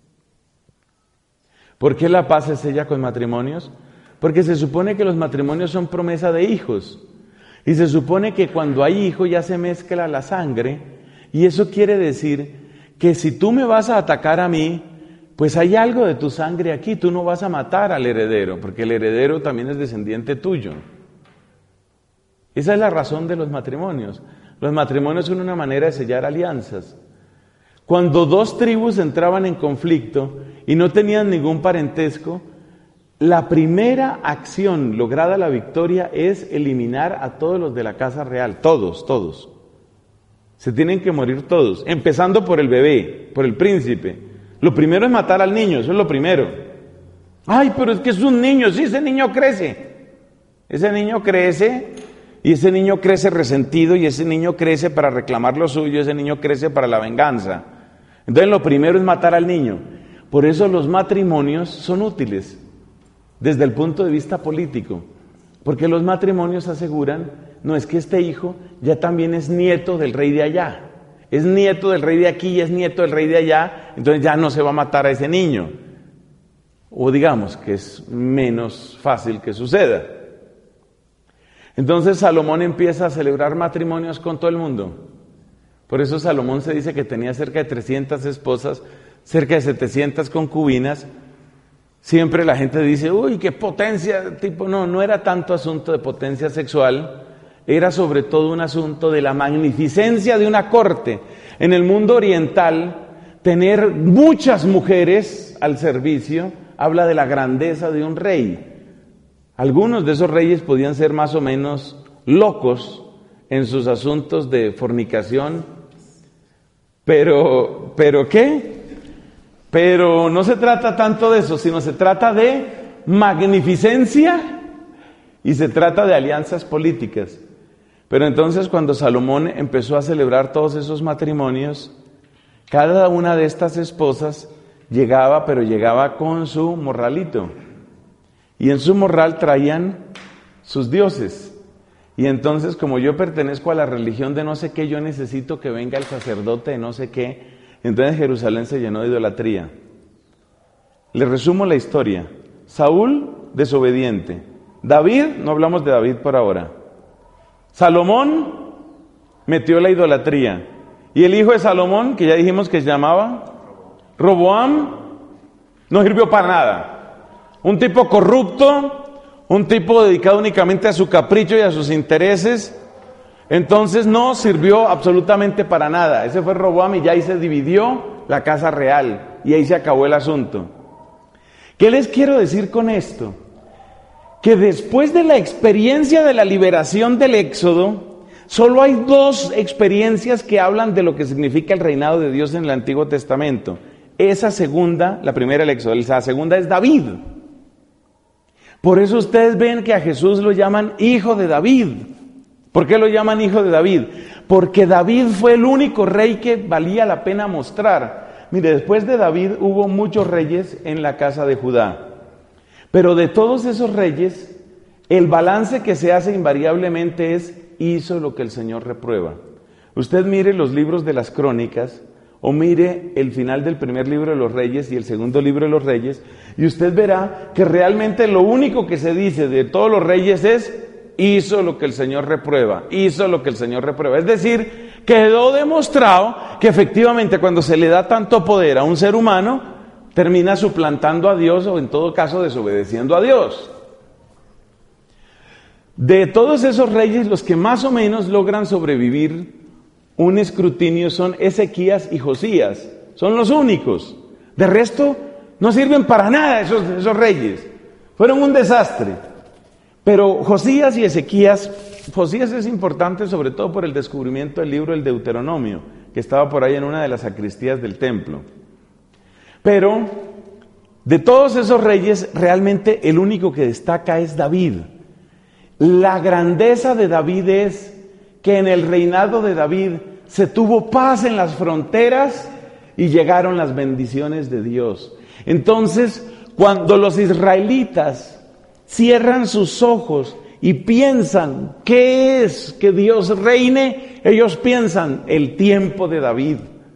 ¿Por qué la paz se sella con matrimonios? Porque se supone que los matrimonios son promesa de hijos. Y se supone que cuando hay hijo ya se mezcla la sangre. Y eso quiere decir que si tú me vas a atacar a mí, pues hay algo de tu sangre aquí. Tú no vas a matar al heredero, porque el heredero también es descendiente tuyo. Esa es la razón de los matrimonios. Los matrimonios son una manera de sellar alianzas. Cuando dos tribus entraban en conflicto y no tenían ningún parentesco, la primera acción lograda la victoria es eliminar a todos los de la casa real, todos, todos. Se tienen que morir todos, empezando por el bebé, por el príncipe. Lo primero es matar al niño, eso es lo primero. Ay, pero es que es un niño, sí, ese niño crece. Ese niño crece y ese niño crece resentido y ese niño crece para reclamar lo suyo, ese niño crece para la venganza. Entonces lo primero es matar al niño. Por eso los matrimonios son útiles desde el punto de vista político, porque los matrimonios aseguran, no es que este hijo ya también es nieto del rey de allá, es nieto del rey de aquí y es nieto del rey de allá, entonces ya no se va a matar a ese niño, o digamos que es menos fácil que suceda. Entonces Salomón empieza a celebrar matrimonios con todo el mundo. Por eso Salomón se dice que tenía cerca de trescientas esposas, cerca de setecientas concubinas. Siempre la gente dice, uy, qué potencia, tipo, no, no era tanto asunto de potencia sexual, era sobre todo un asunto de la magnificencia de una corte. En el mundo oriental, tener muchas mujeres al servicio habla de la grandeza de un rey. Algunos de esos reyes podían ser más o menos locos en sus asuntos de fornicación, pero, ¿pero qué? Pero no se trata tanto de eso, sino se trata de magnificencia y se trata de alianzas políticas. Pero entonces cuando Salomón empezó a celebrar todos esos matrimonios, cada una de estas esposas llegaba, pero llegaba con su morralito. Y en su morral traían sus dioses. Y entonces, como yo pertenezco a la religión de no sé qué, yo necesito que venga el sacerdote de no sé qué. Entonces Jerusalén se llenó de idolatría. Les resumo la historia. Saúl, desobediente. David, no hablamos de David por ahora. Salomón metió la idolatría. Y el hijo de Salomón, que ya dijimos que se llamaba Roboam, no sirvió para nada. Un tipo corrupto, un tipo dedicado únicamente a su capricho y a sus intereses. Entonces no sirvió absolutamente para nada. Ese fue Roboam y ya ahí se dividió la casa real y ahí se acabó el asunto. ¿Qué les quiero decir con esto? Que después de la experiencia de la liberación del Éxodo, solo hay dos experiencias que hablan de lo que significa el reinado de Dios en el Antiguo Testamento. Esa segunda, la primera el Éxodo, la segunda es David. Por eso ustedes ven que a Jesús lo llaman hijo de David. ¿Por qué lo llaman hijo de David? Porque David fue el único rey que valía la pena mostrar. Mire, después de David hubo muchos reyes en la casa de Judá. Pero de todos esos reyes, el balance que se hace invariablemente es, hizo lo que el Señor reprueba. Usted mire los libros de las crónicas, o mire el final del primer libro de los reyes y el segundo libro de los reyes, y usted verá que realmente lo único que se dice de todos los reyes es, hizo lo que el Señor reprueba, hizo lo que el Señor reprueba. Es decir, quedó demostrado que efectivamente cuando se le da tanto poder a un ser humano, termina suplantando a Dios o en todo caso desobedeciendo a Dios. De todos esos reyes, los que más o menos logran sobrevivir un escrutinio son Ezequías y Josías. Son los únicos. De resto, no sirven para nada esos, esos reyes. Fueron un desastre. Pero Josías y Ezequías, Josías es importante sobre todo por el descubrimiento del libro del Deuteronomio, que estaba por ahí en una de las sacristías del templo. Pero de todos esos reyes, realmente el único que destaca es David. La grandeza de David es que en el reinado de David se tuvo paz en las fronteras y llegaron las bendiciones de Dios. Entonces, cuando los israelitas cierran sus ojos y piensan, ¿qué es que Dios reine? Ellos piensan, el tiempo de David.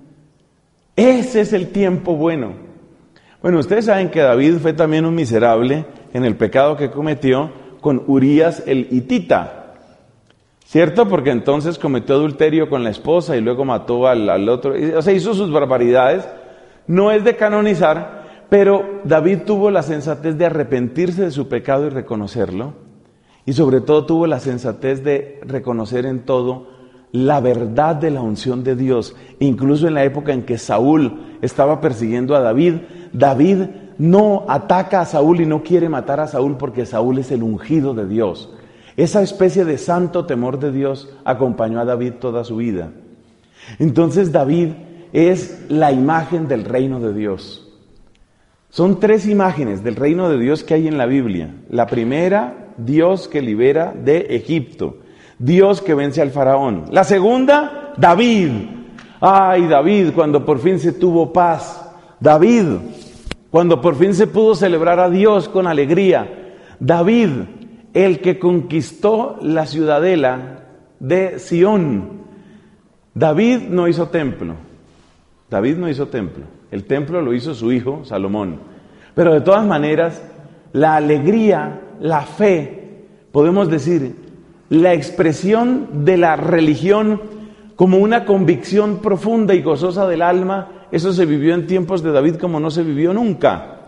Ese es el tiempo bueno. Bueno, ustedes saben que David fue también un miserable en el pecado que cometió con Urías el hitita. ¿Cierto? Porque entonces cometió adulterio con la esposa y luego mató al, al otro. O sea, hizo sus barbaridades. No es de canonizar, pero David tuvo la sensatez de arrepentirse de su pecado y reconocerlo. Y sobre todo tuvo la sensatez de reconocer en todo la verdad de la unción de Dios. Incluso en la época en que Saúl estaba persiguiendo a David, David no ataca a Saúl y no quiere matar a Saúl porque Saúl es el ungido de Dios. Esa especie de santo temor de Dios acompañó a David toda su vida. Entonces David es la imagen del reino de Dios. Son tres imágenes del reino de Dios que hay en la Biblia. La primera, Dios que libera de Egipto. Dios que vence al faraón. La segunda, David. Ay, David, cuando por fin se tuvo paz. David, cuando por fin se pudo celebrar a Dios con alegría. David, el que conquistó la ciudadela de Sión. David no hizo templo. David no hizo templo. El templo lo hizo su hijo, Salomón. Pero de todas maneras, la alegría, la fe, podemos decir, la expresión de la religión como una convicción profunda y gozosa del alma, eso se vivió en tiempos de David como no se vivió nunca.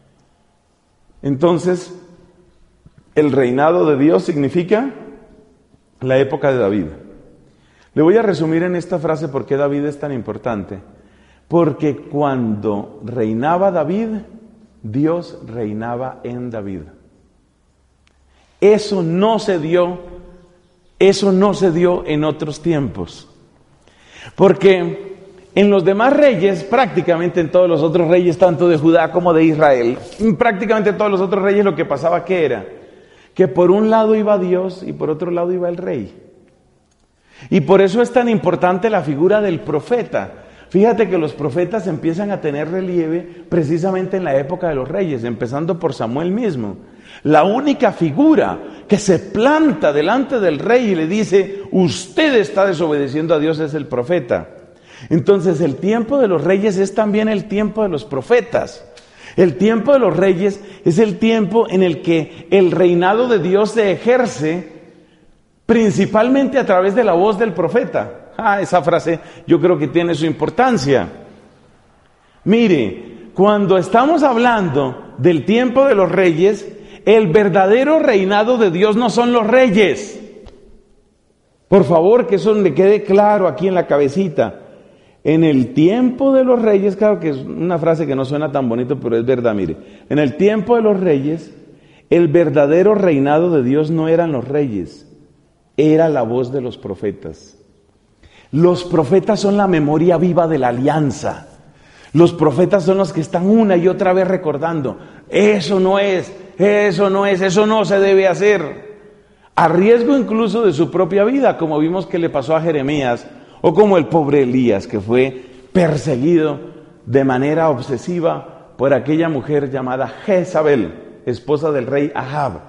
Entonces, el reinado de Dios significa la época de David. Le voy a resumir en esta frase por qué David es tan importante. Porque cuando reinaba David, Dios reinaba en David. Eso no se dio, eso no se dio en otros tiempos. Porque en los demás reyes, prácticamente en todos los otros reyes, tanto de Judá como de Israel, prácticamente en todos los otros reyes lo que pasaba, ¿qué era? Que por un lado iba Dios y por otro lado iba el rey. Y por eso es tan importante la figura del profeta. Fíjate que los profetas empiezan a tener relieve precisamente en la época de los reyes, empezando por Samuel mismo. La única figura que se planta delante del rey y le dice, usted está desobedeciendo a Dios, es el profeta. Entonces el tiempo de los reyes es también el tiempo de los profetas. El tiempo de los reyes es el tiempo en el que el reinado de Dios se ejerce principalmente a través de la voz del profeta. Ah, esa frase yo creo que tiene su importancia. Mire, cuando estamos hablando del tiempo de los reyes, el verdadero reinado de Dios no son los reyes. Por favor, que eso le quede claro aquí en la cabecita. En el tiempo de los reyes, claro que es una frase que no suena tan bonito, pero es verdad, mire. En el tiempo de los reyes, el verdadero reinado de Dios no eran los reyes, era la voz de los profetas. Los profetas son la memoria viva de la alianza. Los profetas son los que están una y otra vez recordando, eso no es, eso no es, eso no se debe hacer. A riesgo incluso de su propia vida, como vimos que le pasó a Jeremías, o como el pobre Elías, que fue perseguido de manera obsesiva por aquella mujer llamada Jezabel, esposa del rey Ahab.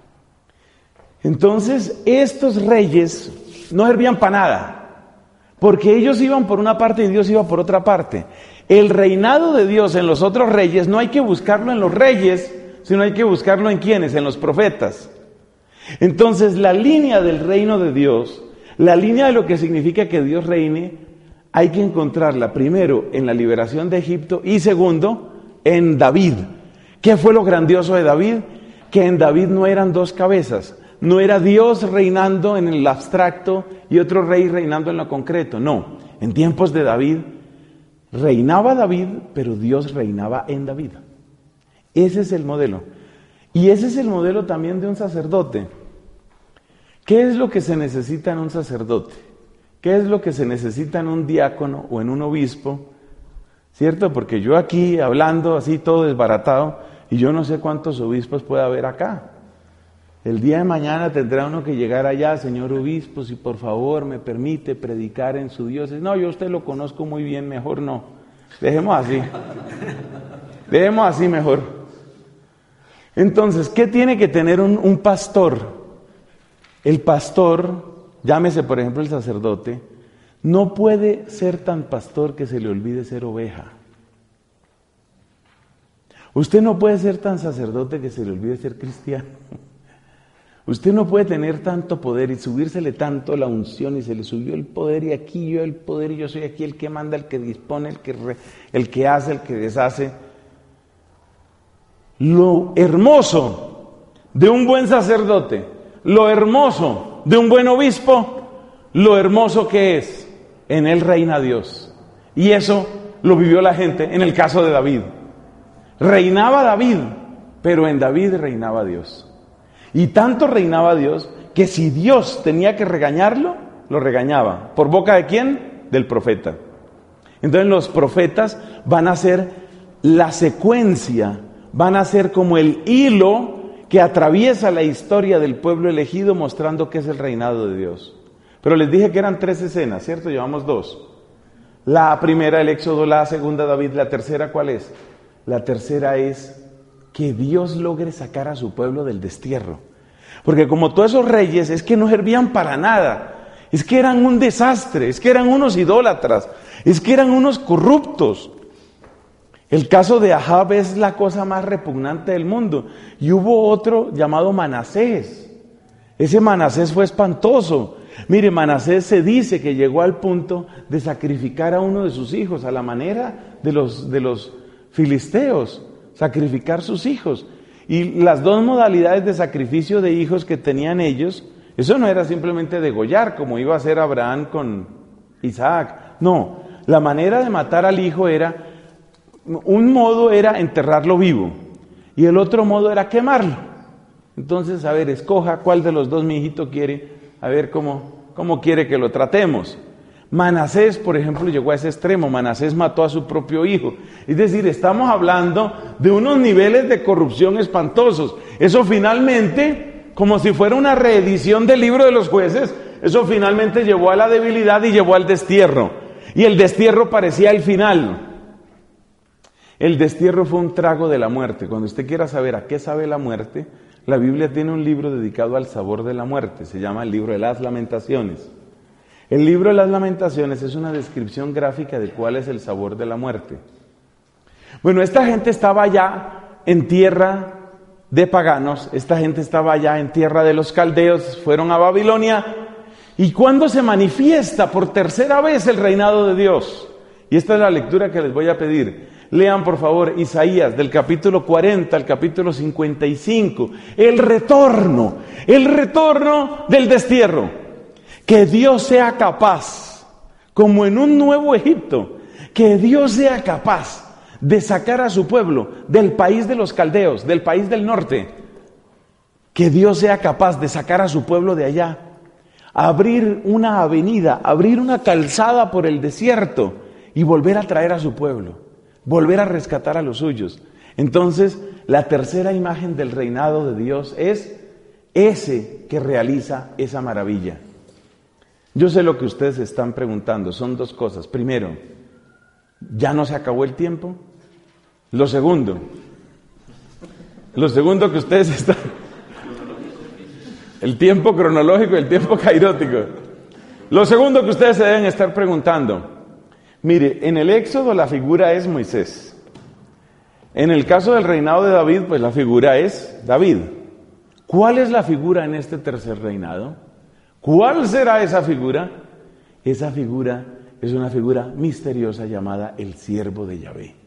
Entonces, estos reyes no servían para nada, porque ellos iban por una parte y Dios iba por otra parte. El reinado de Dios en los otros reyes no hay que buscarlo en los reyes, sino hay que buscarlo en ¿quiénes? En los profetas. Entonces, la línea del reino de Dios, la línea de lo que significa que Dios reine, hay que encontrarla primero en la liberación de Egipto y segundo, en David. ¿Qué fue lo grandioso de David? Que en David no eran dos cabezas. No era Dios reinando en el abstracto y otro rey reinando en lo concreto. No, en tiempos de David, reinaba David, pero Dios reinaba en David. Ese es el modelo. Y ese es el modelo también de un sacerdote. ¿Qué es lo que se necesita en un sacerdote? ¿Qué es lo que se necesita en un diácono o en un obispo? ¿Cierto? Porque yo aquí hablando así todo desbaratado y yo no sé cuántos obispos puede haber acá. El día de mañana tendrá uno que llegar allá, señor obispo, si por favor me permite predicar en su diócesis. No, yo a usted lo conozco muy bien, mejor no. Dejemos así. Dejemos así mejor. Entonces, ¿qué tiene que tener un, un pastor? El pastor, llámese por ejemplo el sacerdote, no puede ser tan pastor que se le olvide ser oveja. Usted no puede ser tan sacerdote que se le olvide ser cristiano. Usted no puede tener tanto poder y subírsele tanto la unción y se le subió el poder y aquí yo el poder y yo soy aquí el que manda, el que dispone, el que, re, el que hace, el que deshace. Lo hermoso de un buen sacerdote, lo hermoso de un buen obispo, lo hermoso que es, en él reina Dios. Y eso lo vivió la gente en el caso de David. Reinaba David, pero en David reinaba Dios. Y tanto reinaba Dios que si Dios tenía que regañarlo, lo regañaba. ¿Por boca de quién? Del profeta. Entonces los profetas van a ser la secuencia, van a ser como el hilo que atraviesa la historia del pueblo elegido mostrando que es el reinado de Dios. Pero les dije que eran tres escenas, ¿cierto? Llevamos dos. La primera, el Éxodo, la segunda, David. La tercera, ¿cuál es? La tercera es que Dios logre sacar a su pueblo del destierro. Porque como todos esos reyes, es que no servían para nada. Es que eran un desastre, es que eran unos idólatras, es que eran unos corruptos. El caso de Ahab es la cosa más repugnante del mundo. Y hubo otro llamado Manasés. Ese Manasés fue espantoso. Mire, Manasés se dice que llegó al punto de sacrificar a uno de sus hijos, a la manera de los, de los filisteos, sacrificar sus hijos. Y las dos modalidades de sacrificio de hijos que tenían ellos, Eso no era simplemente degollar como iba a hacer Abraham con Isaac. No, la manera de matar al hijo era, un modo era enterrarlo vivo y el otro modo era quemarlo. Entonces, a ver, escoja cuál de los dos mi hijito quiere, a ver cómo, cómo quiere que lo tratemos. Manasés, por ejemplo, llegó a ese extremo. Manasés mató a su propio hijo. Es decir, estamos hablando de unos niveles de corrupción espantosos. Eso finalmente, como si fuera una reedición del libro de los jueces, eso finalmente llevó a la debilidad y llevó al destierro. Y el destierro parecía el final. El destierro fue un trago de la muerte. Cuando usted quiera saber a qué sabe la muerte, la Biblia tiene un libro dedicado al sabor de la muerte. Se llama el libro de las Lamentaciones. El libro de las Lamentaciones es una descripción gráfica de cuál es el sabor de la muerte. Bueno, esta gente estaba allá en tierra de paganos, esta gente estaba allá en tierra de los caldeos, fueron a Babilonia, y cuando se manifiesta por tercera vez el reinado de Dios, y esta es la lectura que les voy a pedir, lean por favor Isaías del capítulo cuarenta al capítulo cincuenta y cinco, el retorno, el retorno del destierro. Que Dios sea capaz, como en un nuevo Egipto, que Dios sea capaz de sacar a su pueblo del país de los caldeos, del país del norte, que Dios sea capaz de sacar a su pueblo de allá, abrir una avenida, abrir una calzada por el desierto y volver a traer a su pueblo, volver a rescatar a los suyos. Entonces, la tercera imagen del reinado de Dios es ese que realiza esa maravilla. Yo sé lo que ustedes están preguntando, son dos cosas. Primero, ¿ya no se acabó el tiempo? Lo segundo, lo segundo que ustedes están... El tiempo cronológico y el tiempo cairótico. Lo segundo que ustedes se deben estar preguntando. Mire, en el Éxodo la figura es Moisés. En el caso del reinado de David, pues la figura es David. ¿Cuál es la figura en este tercer reinado? ¿Cuál será esa figura? Esa figura es una figura misteriosa llamada el siervo de Yahvé.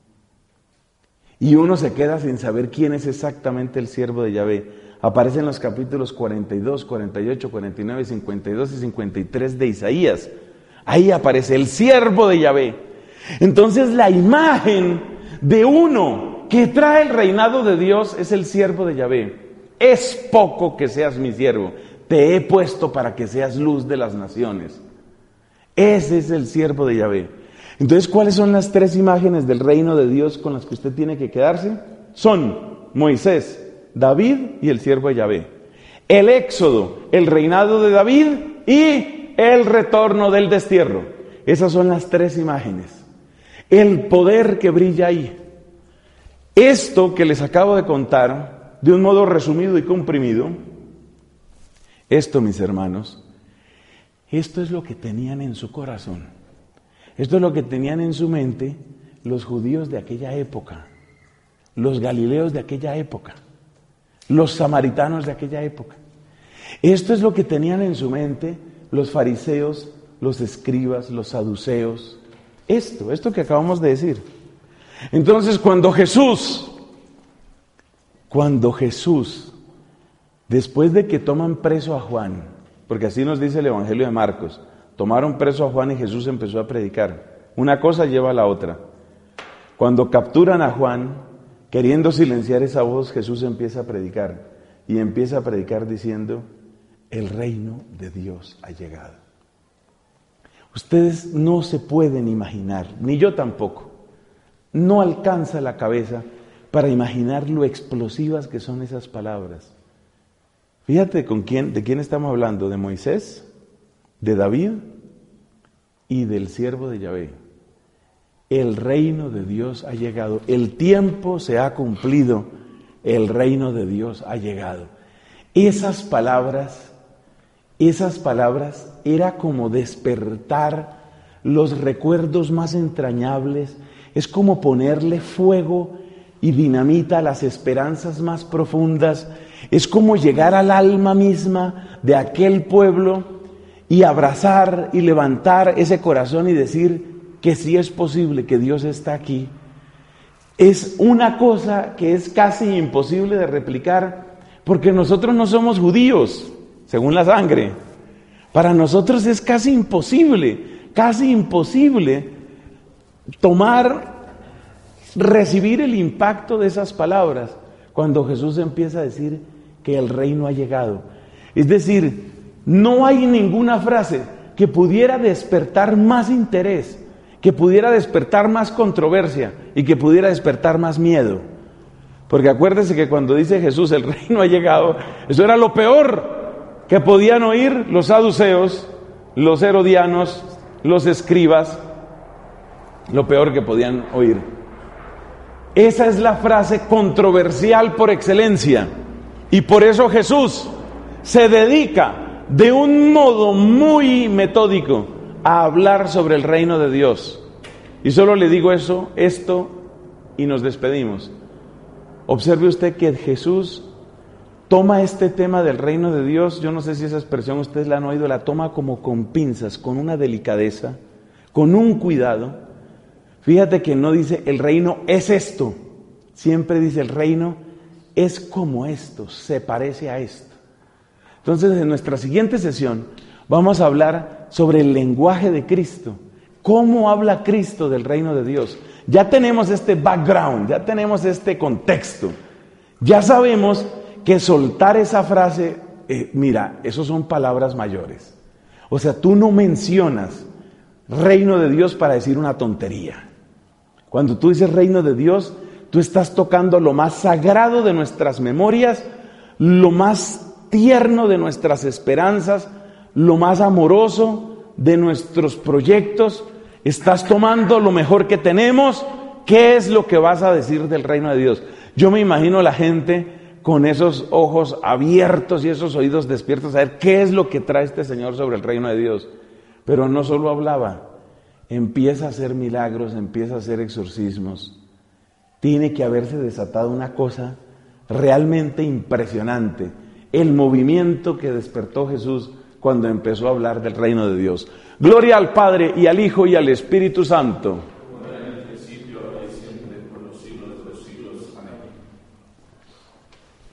Y uno se queda sin saber quién es exactamente el siervo de Yahvé. Aparece en los capítulos cuarenta y dos, cuarenta y ocho, cuarenta y nueve, cincuenta y dos y cincuenta y tres de Isaías. Ahí aparece el siervo de Yahvé. Entonces la imagen de uno que trae el reinado de Dios es el siervo de Yahvé. Es poco que seas mi siervo. Te he puesto para que seas luz de las naciones. Ese es el siervo de Yahvé. Entonces, ¿cuáles son las tres imágenes del reino de Dios con las que usted tiene que quedarse? Son Moisés, David y el siervo de Yahvé. El éxodo, el reinado de David y el retorno del destierro. Esas son las tres imágenes. El poder que brilla ahí. Esto que les acabo de contar, de un modo resumido y comprimido, esto, mis hermanos, esto es lo que tenían en su corazón. Esto es lo que tenían en su mente los judíos de aquella época, los galileos de aquella época, los samaritanos de aquella época. Esto es lo que tenían en su mente los fariseos, los escribas, los saduceos. Esto, esto que acabamos de decir. Entonces, cuando Jesús, cuando Jesús, después de que toman preso a Juan, porque así nos dice el Evangelio de Marcos, tomaron preso a Juan y Jesús empezó a predicar. Una cosa lleva a la otra. Cuando capturan a Juan, queriendo silenciar esa voz, Jesús empieza a predicar. Y empieza a predicar diciendo, el reino de Dios ha llegado. Ustedes no se pueden imaginar, ni yo tampoco, no alcanza la cabeza para imaginar lo explosivas que son esas palabras. Fíjate con quién, de quién estamos hablando, de Moisés, de David y del siervo de Yahvé. El reino de Dios ha llegado, el tiempo se ha cumplido, el reino de Dios ha llegado. Esas palabras, esas palabras era como despertar los recuerdos más entrañables, es como ponerle fuego y dinamita a las esperanzas más profundas, es como llegar al alma misma de aquel pueblo y abrazar y levantar ese corazón y decir que sí es posible, que Dios está aquí. Es una cosa que es casi imposible de replicar porque nosotros no somos judíos. O según la sangre. Para nosotros es casi imposible, casi imposible tomar, recibir el impacto de esas palabras cuando Jesús empieza a decir que el reino ha llegado. Es decir, no hay ninguna frase que pudiera despertar más interés, que pudiera despertar más controversia y que pudiera despertar más miedo. Porque acuérdese que cuando dice Jesús, el reino ha llegado, eso era lo peor que podían oír los saduceos, los herodianos, los escribas, lo peor que podían oír. Esa es la frase controversial por excelencia. Y por eso Jesús se dedica de un modo muy metódico a hablar sobre el reino de Dios. Y solo le digo eso, esto, y nos despedimos. Observe usted que Jesús toma este tema del reino de Dios, yo no sé si esa expresión ustedes la han oído, la toma como con pinzas, con una delicadeza, con un cuidado. Fíjate que no dice el reino es esto, siempre dice el reino es como esto, se parece a esto. Entonces, en nuestra siguiente sesión vamos a hablar sobre el lenguaje de Cristo. ¿Cómo habla Cristo del reino de Dios? Ya tenemos este background, ya tenemos este contexto. Ya sabemos que soltar esa frase, eh, mira, eso son palabras mayores. O sea, tú no mencionas reino de Dios para decir una tontería. Cuando tú dices reino de Dios, tú estás tocando lo más sagrado de nuestras memorias, lo más tierno de nuestras esperanzas, lo más amoroso de nuestros proyectos. Estás tomando lo mejor que tenemos. ¿Qué es lo que vas a decir del reino de Dios? Yo me imagino la gente con esos ojos abiertos y esos oídos despiertos a ver qué es lo que trae este Señor sobre el reino de Dios. Pero no solo hablaba, empieza a hacer milagros, empieza a hacer exorcismos. Tiene que haberse desatado una cosa realmente impresionante, el movimiento que despertó Jesús cuando empezó a hablar del reino de Dios. Gloria al Padre y al Hijo y al Espíritu Santo.